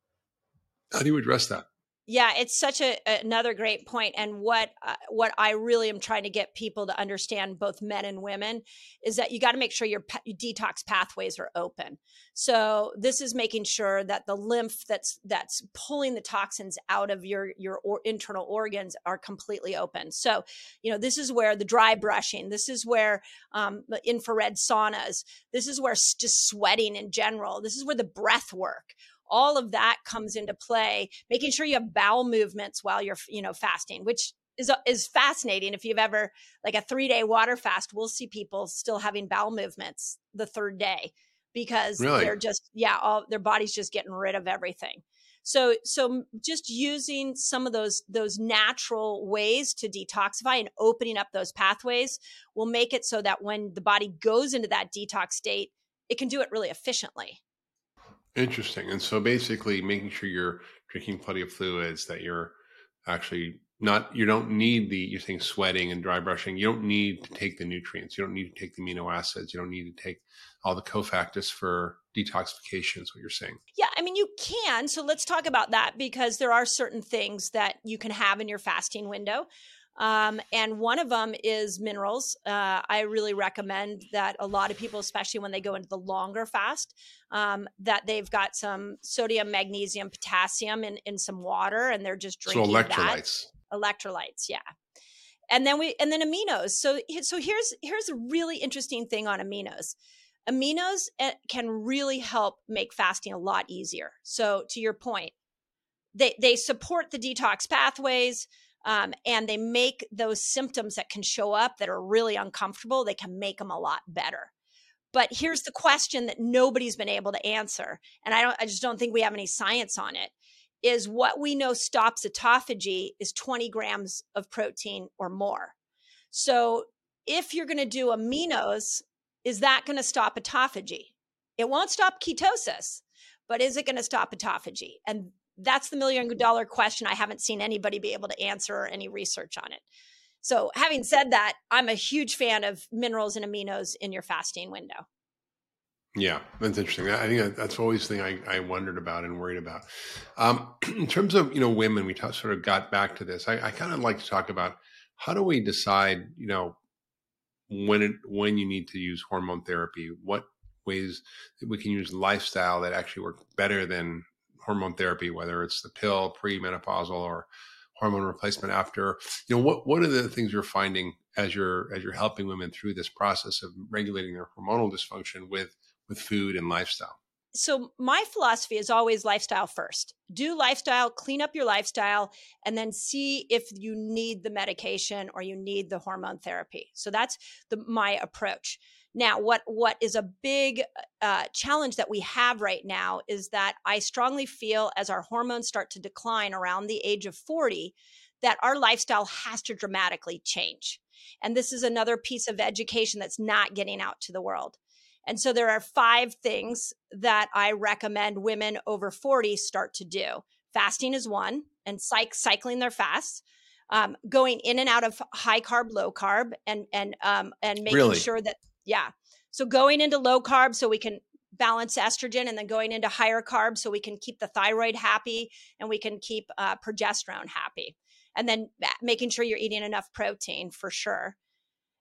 How do you address that? Yeah, it's such another great point. And what I really am trying to get people to understand, both men and women, is that you got to make sure your detox pathways are open. So this is making sure that the lymph that's pulling the toxins out of your internal organs are completely open. So, this is where the dry brushing, this is where the infrared saunas, this is where just sweating in general, this is where the breath work. All of that comes into play, making sure you have bowel movements while you're, fasting, which is fascinating. If you've ever, like a 3-day water fast, we'll see people still having bowel movements the third day because they're just, their body's just getting rid of everything. So just using some of those natural ways to detoxify and opening up those pathways will make it so that when the body goes into that detox state, it can do it really efficiently. Interesting. And so basically making sure you're drinking plenty of fluids, that you're actually you don't need you're saying sweating and dry brushing. You don't need to take the nutrients. You don't need to take the amino acids. You don't need to take all the cofactors for detoxification is what you're saying. Yeah. I mean, you can. So let's talk about that because there are certain things that you can have in your fasting window. And one of them is minerals. I really recommend that a lot of people, especially when they go into the longer fast, that they've got some sodium, magnesium, potassium in some water, and they're just drinking electrolytes. Electrolytes, yeah. And then aminos. So here's a really interesting thing on aminos. Aminos can really help make fasting a lot easier. So to your point, they support the detox pathways. And they make those symptoms that can show up that are really uncomfortable, they can make them a lot better. But here's the question that nobody's been able to answer, and I just don't think we have any science on it, is what we know stops autophagy is 20 grams of protein or more. So if you're going to do aminos, is that going to stop autophagy? It won't stop ketosis, but is it going to stop autophagy? And that's the $1 million question I haven't seen anybody be able to answer or any research on it. So having said that, I'm a huge fan of minerals and aminos in your fasting window. Yeah, that's interesting. I think that's always the thing I wondered about and worried about. In terms of, women, we sort of got back to this. I kind of like to talk about how do we decide, when you need to use hormone therapy, what ways that we can use lifestyle that actually work better than hormone therapy, whether it's the pill, pre-menopausal, or hormone replacement after. What are the things you're finding as you're helping women through this process of regulating their hormonal dysfunction with food and lifestyle? So my philosophy is always lifestyle first. Do lifestyle, clean up your lifestyle, and then see if you need the medication or you need the hormone therapy. So that's my approach. Now, what is a big challenge that we have right now is that I strongly feel as our hormones start to decline around the age of 40, that our lifestyle has to dramatically change. And this is another piece of education that's not getting out to the world. And so there are 5 things that I recommend women over 40 start to do. Fasting is one, and cycling their fasts. Going in and out of high carb, low carb, and making sure that, yeah. So going into low carb so we can balance estrogen, and then going into higher carb so we can keep the thyroid happy and we can keep progesterone happy. And then making sure you're eating enough protein for sure.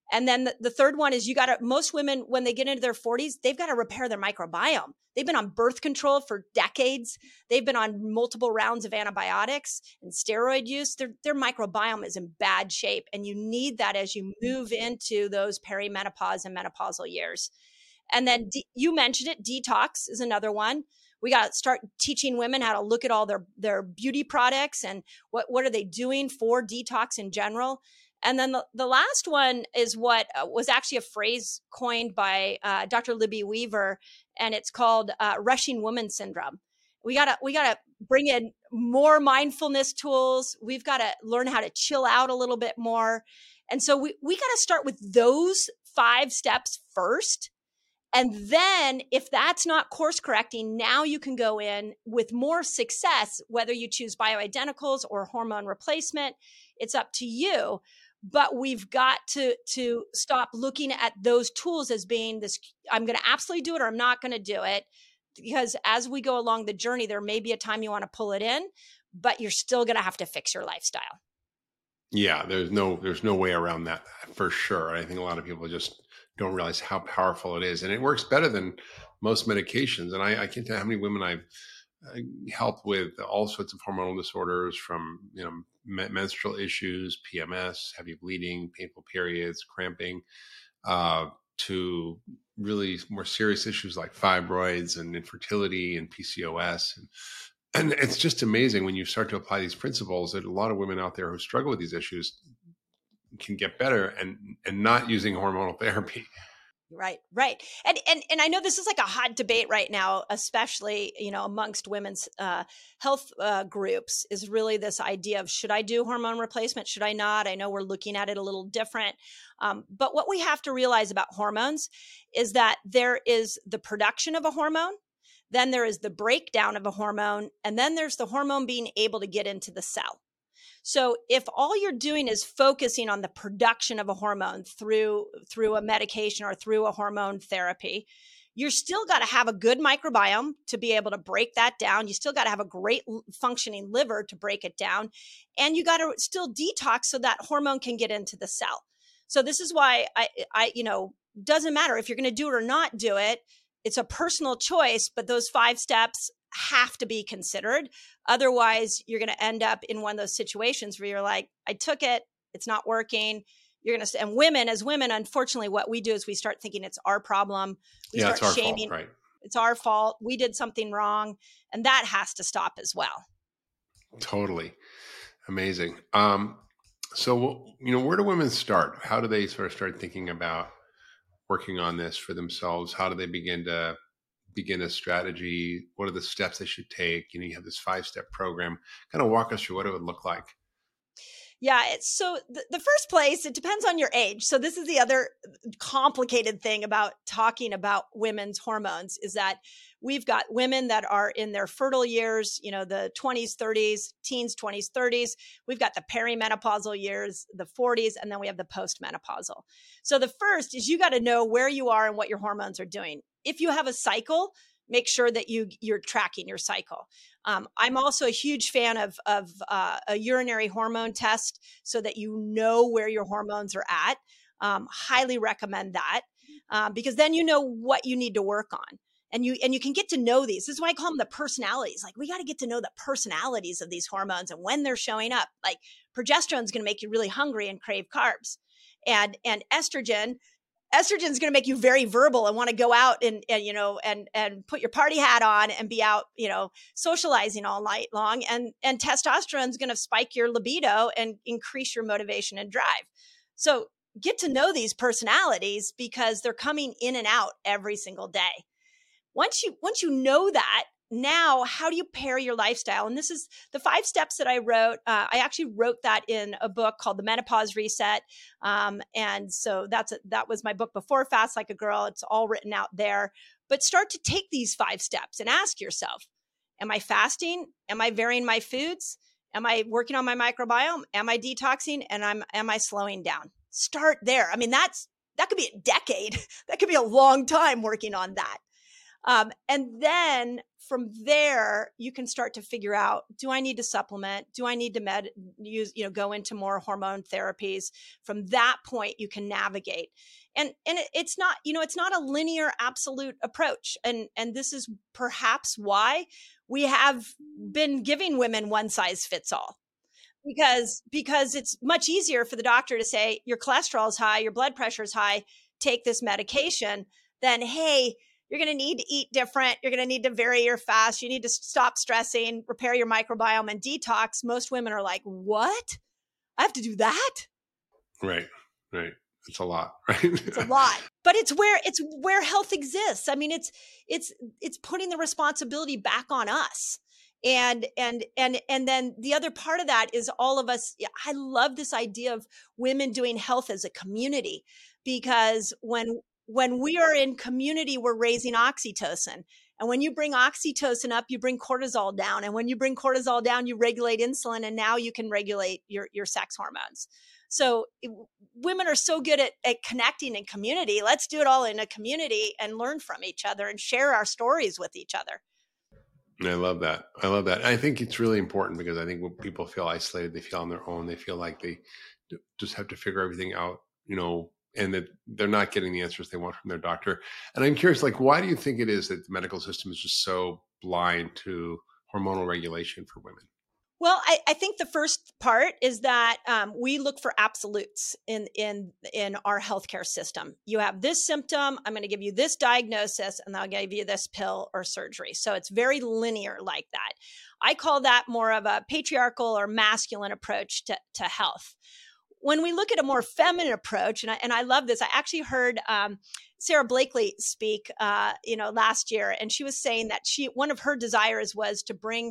And then the third one is most women, when they get into their 40s, they've got to repair their microbiome. They've been on birth control for decades. They've been on multiple rounds of antibiotics and steroid use. Their microbiome is in bad shape. And you need that as you move into those perimenopause and menopausal years. And then you mentioned it, detox is another one. We got to start teaching women how to look at all their beauty products and what are they doing for detox in general. And then the last one is what was actually a phrase coined by Dr. Libby Weaver, and it's called rushing woman syndrome. We gotta bring in more mindfulness tools. We've got to learn how to chill out a little bit more. And so we got to start with those 5 steps first. And then if that's not course correcting, now you can go in with more success, whether you choose bioidenticals or hormone replacement, it's up to you. But we've got to stop looking at those tools as being this, I'm going to absolutely do it or I'm not going to do it. Because as we go along the journey, there may be a time you want to pull it in, but you're still going to have to fix your lifestyle. Yeah, there's no way around that for sure. I think a lot of people just don't realize how powerful it is. And it works better than most medications. And I can't tell you how many women I've helped with all sorts of hormonal disorders, from menstrual issues, PMS, heavy bleeding, painful periods, cramping, to really more serious issues like fibroids and infertility and PCOS. And it's just amazing when you start to apply these principles that a lot of women out there who struggle with these issues can get better and not using hormonal therapy. Right. And I know this is like a hot debate right now, especially, amongst women's health groups, is really this idea of, should I do hormone replacement? Should I not? I know we're looking at it a little different. But what we have to realize about hormones is that there is the production of a hormone, then there is the breakdown of a hormone, and then there's the hormone being able to get into the cell. So if all you're doing is focusing on the production of a hormone through a medication or through a hormone therapy, you're still got to have a good microbiome to be able to break that down. You still got to have a great functioning liver to break it down. And you got to still detox so that hormone can get into the cell. So this is why I doesn't matter if you're going to do it or not do it. It's a personal choice, but those 5 steps have to be considered. Otherwise, you're going to end up in one of those situations where you're like, I took it, it's not working. And women, unfortunately, what we do is we start thinking it's our problem. We start it's our shaming. fault, right? It's our fault. We did something wrong. And that has to stop as well. Totally. Amazing. So, where do women start? How do they sort of start thinking about working on this for themselves? How do they begin a strategy? What are the steps they should take? You have this 5-step program. Kind of walk us through what it would look like. Yeah. So the first place, it depends on your age. So this is the other complicated thing about talking about women's hormones, is that we've got women that are in their fertile years, the 20s, 30s, teens, 20s, 30s. We've got the perimenopausal years, the 40s, and then we have the postmenopausal. So the first is you got to know where you are and what your hormones are doing. If you have a cycle, make sure that you're tracking your cycle. I'm also a huge fan of a urinary hormone test so that you know where your hormones are at. Highly recommend that because then you know what you need to work on. And you can get to know these. This is why I call them the personalities. Like, we got to get to know the personalities of these hormones and when they're showing up. Like, progesterone is going to make you really hungry and crave carbs. And estrogen is going to make you very verbal and want to go out and put your party hat on and be out, socializing all night long. And testosterone is going to spike your libido and increase your motivation and drive. So get to know these personalities because they're coming in and out every single day. Once you know that, now how do you pair your lifestyle? And this is the 5 steps that I wrote. I actually wrote that in a book called The Menopause Reset. And so that was my book before Fast Like a Girl. It's all written out there. But start to take these 5 steps and ask yourself, am I fasting? Am I varying my foods? Am I working on my microbiome? Am I detoxing? And am I slowing down? Start there. I mean, that could be a decade. That could be a long time working on that. And then from there, you can start to figure out, do I need to supplement? Do I need to go into more hormone therapies? From that point, you can navigate. And it's not, it's not a linear absolute approach. And this is perhaps why we have been giving women one size fits all. Because it's much easier for the doctor to say, your cholesterol is high, your blood pressure is high, take this medication, than, hey, you're going to need to eat different. You're going to need to vary your fast. You need to stop stressing, repair your microbiome, and detox. Most women are like, what? I have to do that? Right. It's a lot, right? It's a lot, but it's where health exists. I mean, it's putting the responsibility back on us. And then the other part of that is all of us. I love this idea of women doing health as a community, because when we are in community, we're raising oxytocin. And when you bring oxytocin up, you bring cortisol down. And when you bring cortisol down, you regulate insulin, and now you can regulate your sex hormones. So women are so good at connecting in community. Let's do it all in a community and learn from each other and share our stories with each other. I love that. I think it's really important, because I think when people feel isolated, they feel on their own. They feel like they just have to figure everything out, and that they're not getting the answers they want from their doctor. And I'm curious, why do you think it is that the medical system is just so blind to hormonal regulation for women? Well, I think the first part is that we look for absolutes in our healthcare system. You have this symptom, I'm going to give you this diagnosis, and I'll give you this pill or surgery. So it's very linear like that. I call that more of a patriarchal or masculine approach to health. When we look at a more feminine approach, and I love this, I actually heard Sarah Blakely speak, last year, and she was saying that one of her desires was to bring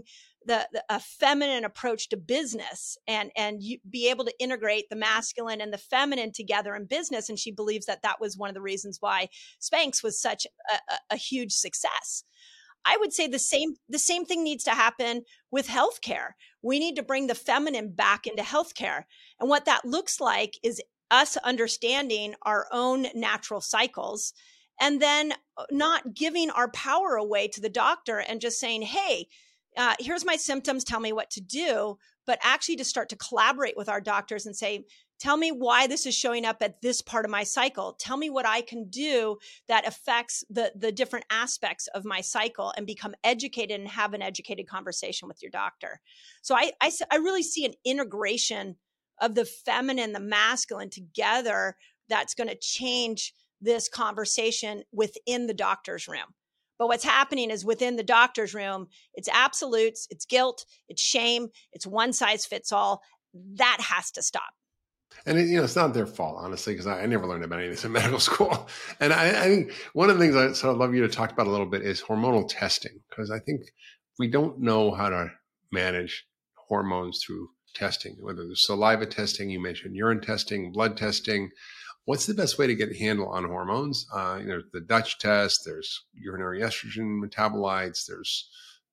a feminine approach to business and be able to integrate the masculine and the feminine together in business. And she believes that was one of the reasons why Spanx was such a huge success. I would say the same thing needs to happen with healthcare. We need to bring the feminine back into healthcare. And what that looks like is us understanding our own natural cycles, and then not giving our power away to the doctor and just saying, hey, here's my symptoms, tell me what to do, but actually to start to collaborate with our doctors and say, tell me why this is showing up at this part of my cycle. Tell me what I can do that affects the different aspects of my cycle, and become educated and have an educated conversation with your doctor. So I really see an integration of the feminine, the masculine together that's going to change this conversation within the doctor's room. But what's happening is within the doctor's room, it's absolutes, it's guilt, it's shame, it's one size fits all. That has to stop. And it's not their fault, honestly, because I never learned about any of this in medical school. And I think one of the things I'd love you to talk about a little bit is hormonal testing, because I think we don't know how to manage hormones through testing, whether there's saliva testing, you mentioned urine testing, blood testing. What's the best way to get a handle on hormones? The Dutch test, there's urinary estrogen metabolites, there's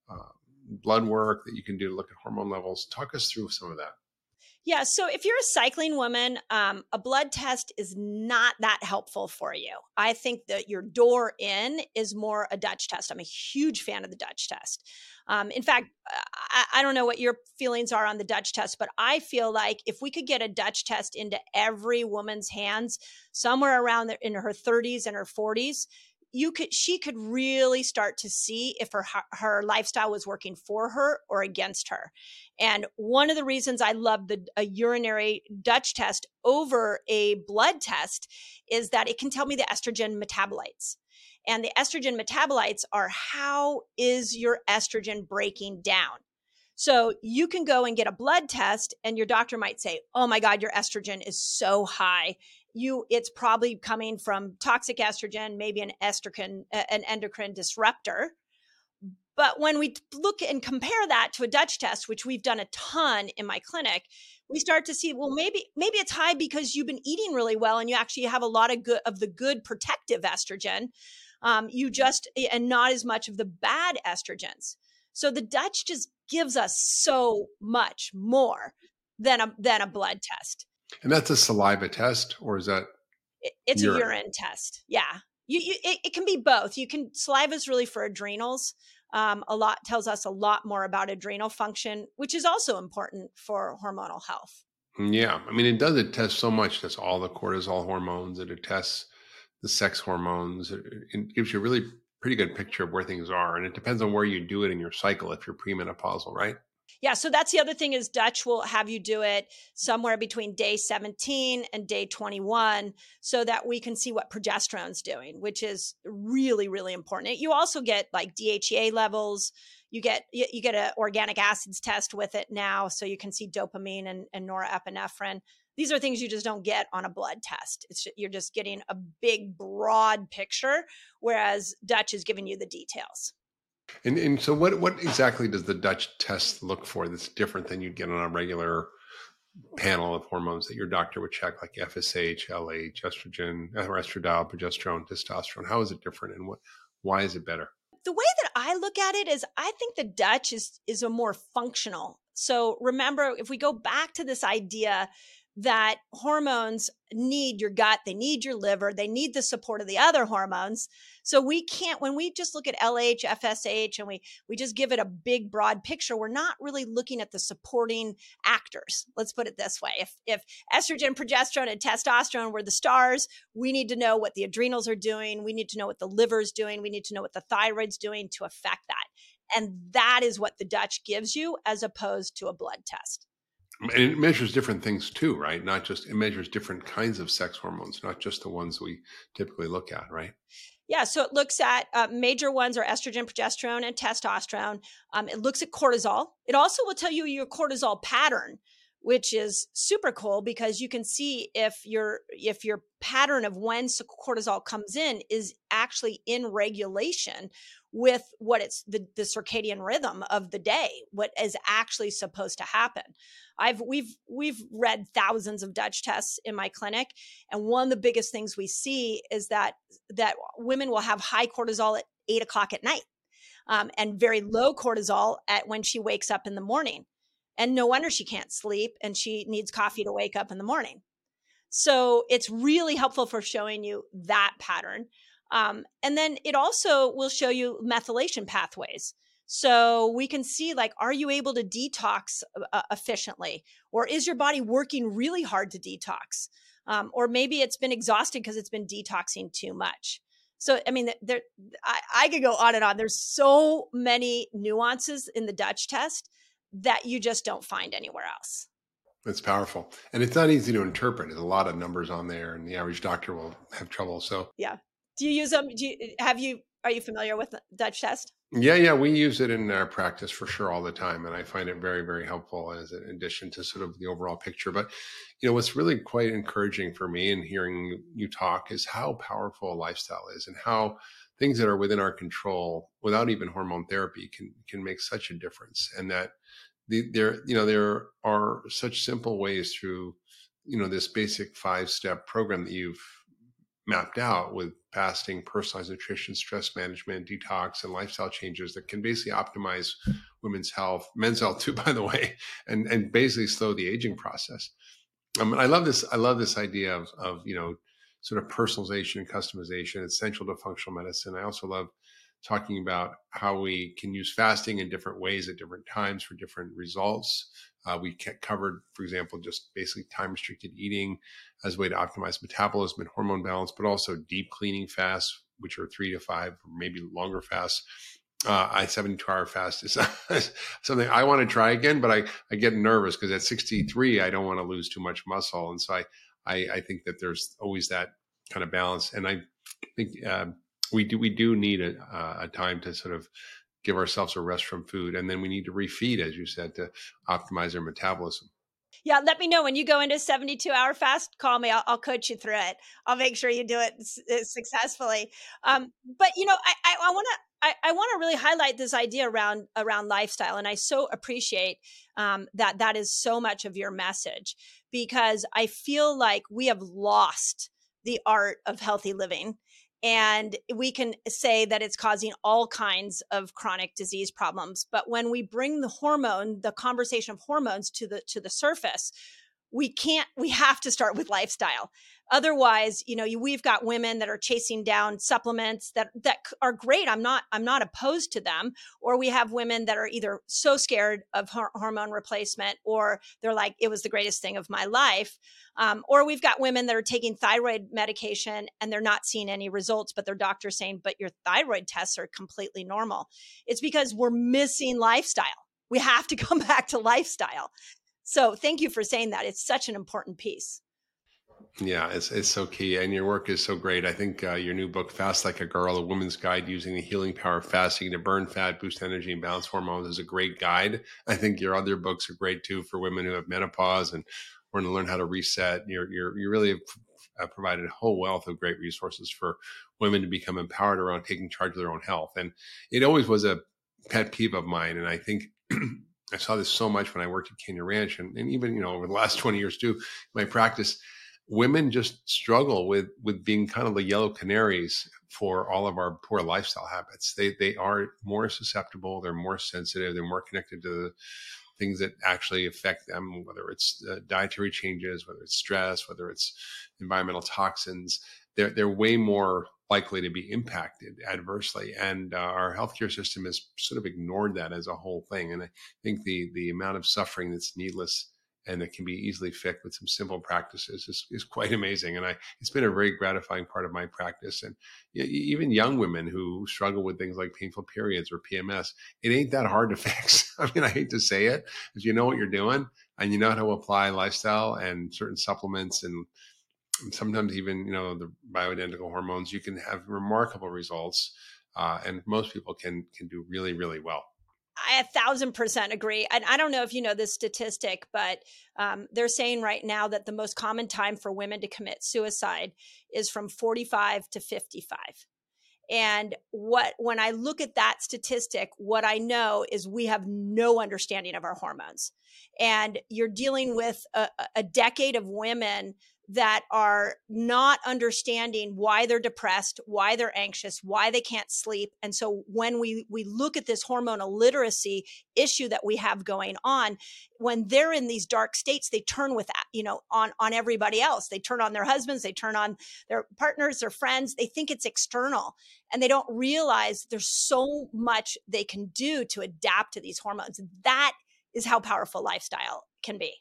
blood work that you can do to look at hormone levels. Talk us through some of that. Yeah. So if you're a cycling woman, a blood test is not that helpful for you. I think that your door in is more a Dutch test. I'm a huge fan of the Dutch test. In fact, I don't know what your feelings are on the Dutch test, but I feel like if we could get a Dutch test into every woman's hands somewhere around in her 30s and her 40s, she could really start to see if her lifestyle was working for her or against her. And one of the reasons I love a urinary Dutch test over a blood test is that it can tell me the estrogen metabolites. And the estrogen metabolites are, how is your estrogen breaking down? So you can go and get a blood test and your doctor might say, oh my God, your estrogen is so high. It's probably coming from toxic estrogen, maybe an endocrine disruptor. But when we look and compare that to a Dutch test, which we've done a ton in my clinic, we start to see, well, maybe it's high because you've been eating really well and you actually have a lot of the good protective estrogen, and not as much of the bad estrogens. So the Dutch just gives us so much more than a blood test. And that's a saliva test, or is that? It's a urine test. Yeah. It can be both. Saliva is really for adrenals. A lot tells us a lot more about adrenal function, which is also important for hormonal health. Yeah. I mean, it tests so much. It tests all the cortisol hormones. It tests the sex hormones. It gives you a really pretty good picture of where things are. And it depends on where you do it in your cycle if you're premenopausal, right? Yeah. So that's the other thing is Dutch will have you do it somewhere between day 17 and day 21 so that we can see what progesterone's doing, which is really, really important. You also get like DHEA levels. You get an organic acids test with it now. So you can see dopamine and norepinephrine. These are things you just don't get on a blood test. You're just getting a big, broad picture, whereas Dutch is giving you the details. And so what exactly does the Dutch test look for that's different than you'd get on a regular panel of hormones that your doctor would check, like FSH, LH, estrogen, estradiol, progesterone, testosterone? How is it different, and why is it better? The way that I look at it is I think the Dutch is a more functional. So remember, if we go back to this idea that hormones need your gut, they need your liver, they need the support of the other hormones. So we can't, when we just look at LH, FSH, and we just give it a big, broad picture, we're not really looking at the supporting actors. Let's put it this way. If estrogen, progesterone, and testosterone were the stars, we need to know what the adrenals are doing. We need to know what the liver's doing. We need to know what the thyroid's doing to affect that. And that is what the Dutch gives you as opposed to a blood test. And it measures different things too, right? It measures different kinds of sex hormones, not just the ones we typically look at, right? Yeah, so it looks at major ones are estrogen, progesterone, and testosterone. It looks at cortisol. It also will tell you your cortisol pattern, which is super cool because you can see if your pattern of when cortisol comes in is actually in regulation with what it's the circadian rhythm of the day, what is actually supposed to happen. We've read thousands of Dutch tests in my clinic, and one of the biggest things we see is that women will have high cortisol at 8 o'clock at night, and very low cortisol at when she wakes up in the morning. And no wonder she can't sleep and she needs coffee to wake up in the morning. So it's really helpful for showing you that pattern. And then it also will show you methylation pathways. So we can see, like, are you able to detox efficiently? Or is your body working really hard to detox? Or maybe it's been exhausted because it's been detoxing too much. So, I mean, I could go on and on. There's so many nuances in the Dutch test that you just don't find anywhere else. It's powerful. And it's not easy to interpret. There's a lot of numbers on there and the average doctor will have trouble. So yeah. Do you use them? Are you familiar with the Dutch test? Yeah. We use it in our practice for sure all the time. And I find it very, very helpful as an addition to sort of the overall picture. But, what's really quite encouraging for me in hearing you talk is how powerful a lifestyle is and how things that are within our control without even hormone therapy can make such a difference. And that there are such simple ways through, this basic 5-step program that you've mapped out with fasting, personalized nutrition, stress management, detox, and lifestyle changes that can basically optimize women's health, men's health too, by the way, and basically slow the aging process. I love this idea of sort of personalization and customization. It's central to functional medicine. I also love talking about how we can use fasting in different ways at different times for different results. We covered, for example, just basically time-restricted eating as a way to optimize metabolism and hormone balance, but also deep cleaning fasts, which are 3 to 5 or maybe longer fasts. 72-hour fast is something I want to try again, but I get nervous because at 63, I don't want to lose too much muscle. And so I think that there's always that kind of balance. And I think we do need a time to sort of give ourselves a rest from food. And then we need to refeed, as you said, to optimize our metabolism. Yeah, let me know when you go into a 72-hour fast. Call me. I'll coach you through it. I'll make sure you do it successfully. But I want to really highlight this idea around lifestyle, and I so appreciate that is so much of your message, because I feel like we have lost the art of healthy living. And we can say that it's causing all kinds of chronic disease problems. But when we bring the conversation of hormones to the surface, we have to start with lifestyle. Otherwise, we've got women that are chasing down supplements that are great. I'm not opposed to them. Or we have women that are either so scared of hormone replacement, or they're like, it was the greatest thing of my life. Or we've got women that are taking thyroid medication and they're not seeing any results, but their doctor's saying, but your thyroid tests are completely normal. It's because we're missing lifestyle. We have to come back to lifestyle. So thank you for saying that. It's such an important piece. Yeah, it's so key. And your work is so great. I think your new book, Fast Like a Girl, A Woman's Guide Using the Healing Power of Fasting to Burn Fat, Boost Energy, and Balance Hormones is a great guide. I think your other books are great too for women who have menopause and want to learn how to reset. You really have provided a whole wealth of great resources for women to become empowered around taking charge of their own health. And it always was a pet peeve of mine. And I think I saw this so much when I worked at Kenya Ranch and even, over the last 20 years too, my practice. Women just struggle with being kind of the yellow canaries for all of our poor lifestyle habits. They are more susceptible. They're more sensitive. They're more connected to the things that actually affect them, whether it's dietary changes, whether it's stress, whether it's environmental toxins. They're way more likely to be impacted adversely. And our healthcare system has sort of ignored that as a whole thing. And I think the amount of suffering that's needless and it can be easily fixed with some simple practices is quite amazing. And it's been a very gratifying part of my practice. And even young women who struggle with things like painful periods or PMS, it ain't that hard to fix. I mean, I hate to say it, if you know what you're doing and you know how to apply lifestyle and certain supplements and sometimes even, the bioidentical hormones, you can have remarkable results. And most people can do really, really well. I 1,000% agree. And I don't know if you know this statistic, but they're saying right now that the most common time for women to commit suicide is from 45 to 55. And when I look at that statistic, what I know is we have no understanding of our hormones. And you're dealing with a decade of women that are not understanding why they're depressed, why they're anxious, why they can't sleep. And so when we look at this hormonal literacy issue that we have going on, when they're in these dark states, they turn on everybody else. They turn on their husbands, they turn on their partners, their friends. They think it's external and they don't realize there's so much they can do to adapt to these hormones. That is how powerful lifestyle can be.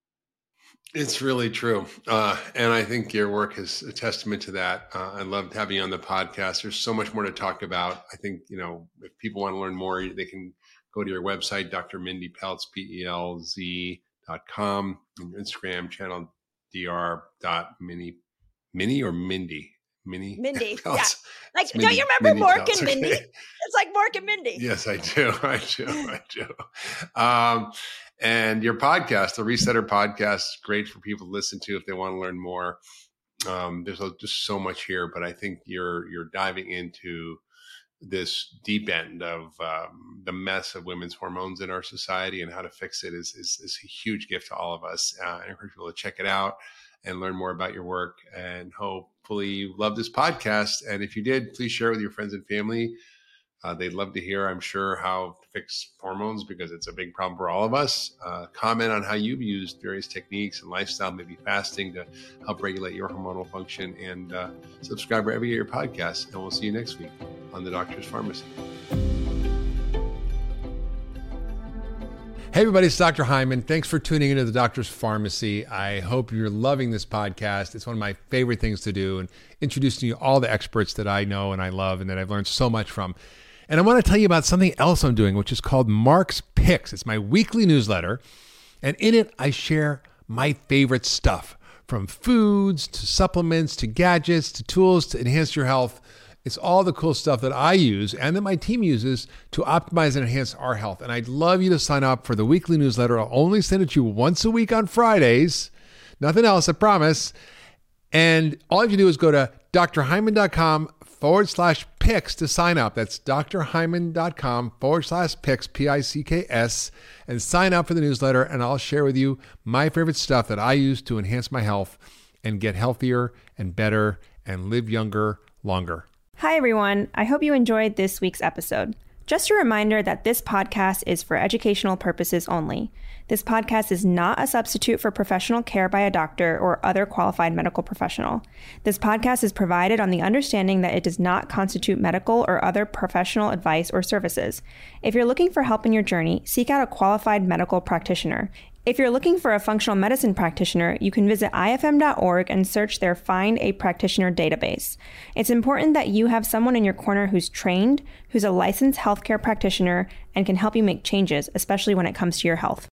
It's really true. And I think your work is a testament to that. I loved having you on the podcast. There's so much more to talk about. I think, if people want to learn more, they can go to your website, Dr. Mindy Pelz, PELZ.com, and your Instagram channel, dr.mindy or Mindy? Mindy, yeah. Like, don't you remember Mindy Mork and Mindy? Okay. It's like Mork and Mindy. Yes, I do. And your podcast, the Resetter podcast, is great for people to listen to if they want to learn more. There's just so much here, but I think you're diving into this deep end of the mess of women's hormones in our society and how to fix it is a huge gift to all of us. I encourage people to check it out and learn more about your work, and hopefully you love this podcast. And if you did, please share it with your friends and family. They'd love to hear, I'm sure, how to fix hormones because it's a big problem for all of us. Comment on how you've used various techniques and lifestyle, maybe fasting, to help regulate your hormonal function, and subscribe wherever you get your podcasts. And we'll see you next week on The Doctor's Pharmacy. Hey everybody, it's Dr. Hyman. Thanks for tuning into The Doctor's Pharmacy. I hope you're loving this podcast. It's one of my favorite things to do, and introducing you to all the experts that I know and I love and that I've learned so much from. And I want to tell you about something else I'm doing, which is called Mark's Picks. It's my weekly newsletter, and in it I share my favorite stuff, from foods to supplements to gadgets to tools to enhance your health. It's all the cool stuff that I use and that my team uses to optimize and enhance our health. And I'd love you to sign up for the weekly newsletter. I'll only send it to you once a week on Fridays. Nothing else, I promise. And all you have to do is go to drhyman.com/picks to sign up. That's drhyman.com/picks, P-I-C-K-S, and sign up for the newsletter. And I'll share with you my favorite stuff that I use to enhance my health and get healthier and better and live younger, longer. Hi, everyone. I hope you enjoyed this week's episode. Just a reminder that this podcast is for educational purposes only. This podcast is not a substitute for professional care by a doctor or other qualified medical professional. This podcast is provided on the understanding that it does not constitute medical or other professional advice or services. If you're looking for help in your journey, seek out a qualified medical practitioner. If you're looking for a functional medicine practitioner, you can visit ifm.org and search their Find a Practitioner database. It's important that you have someone in your corner who's trained, who's a licensed healthcare practitioner, and can help you make changes, especially when it comes to your health.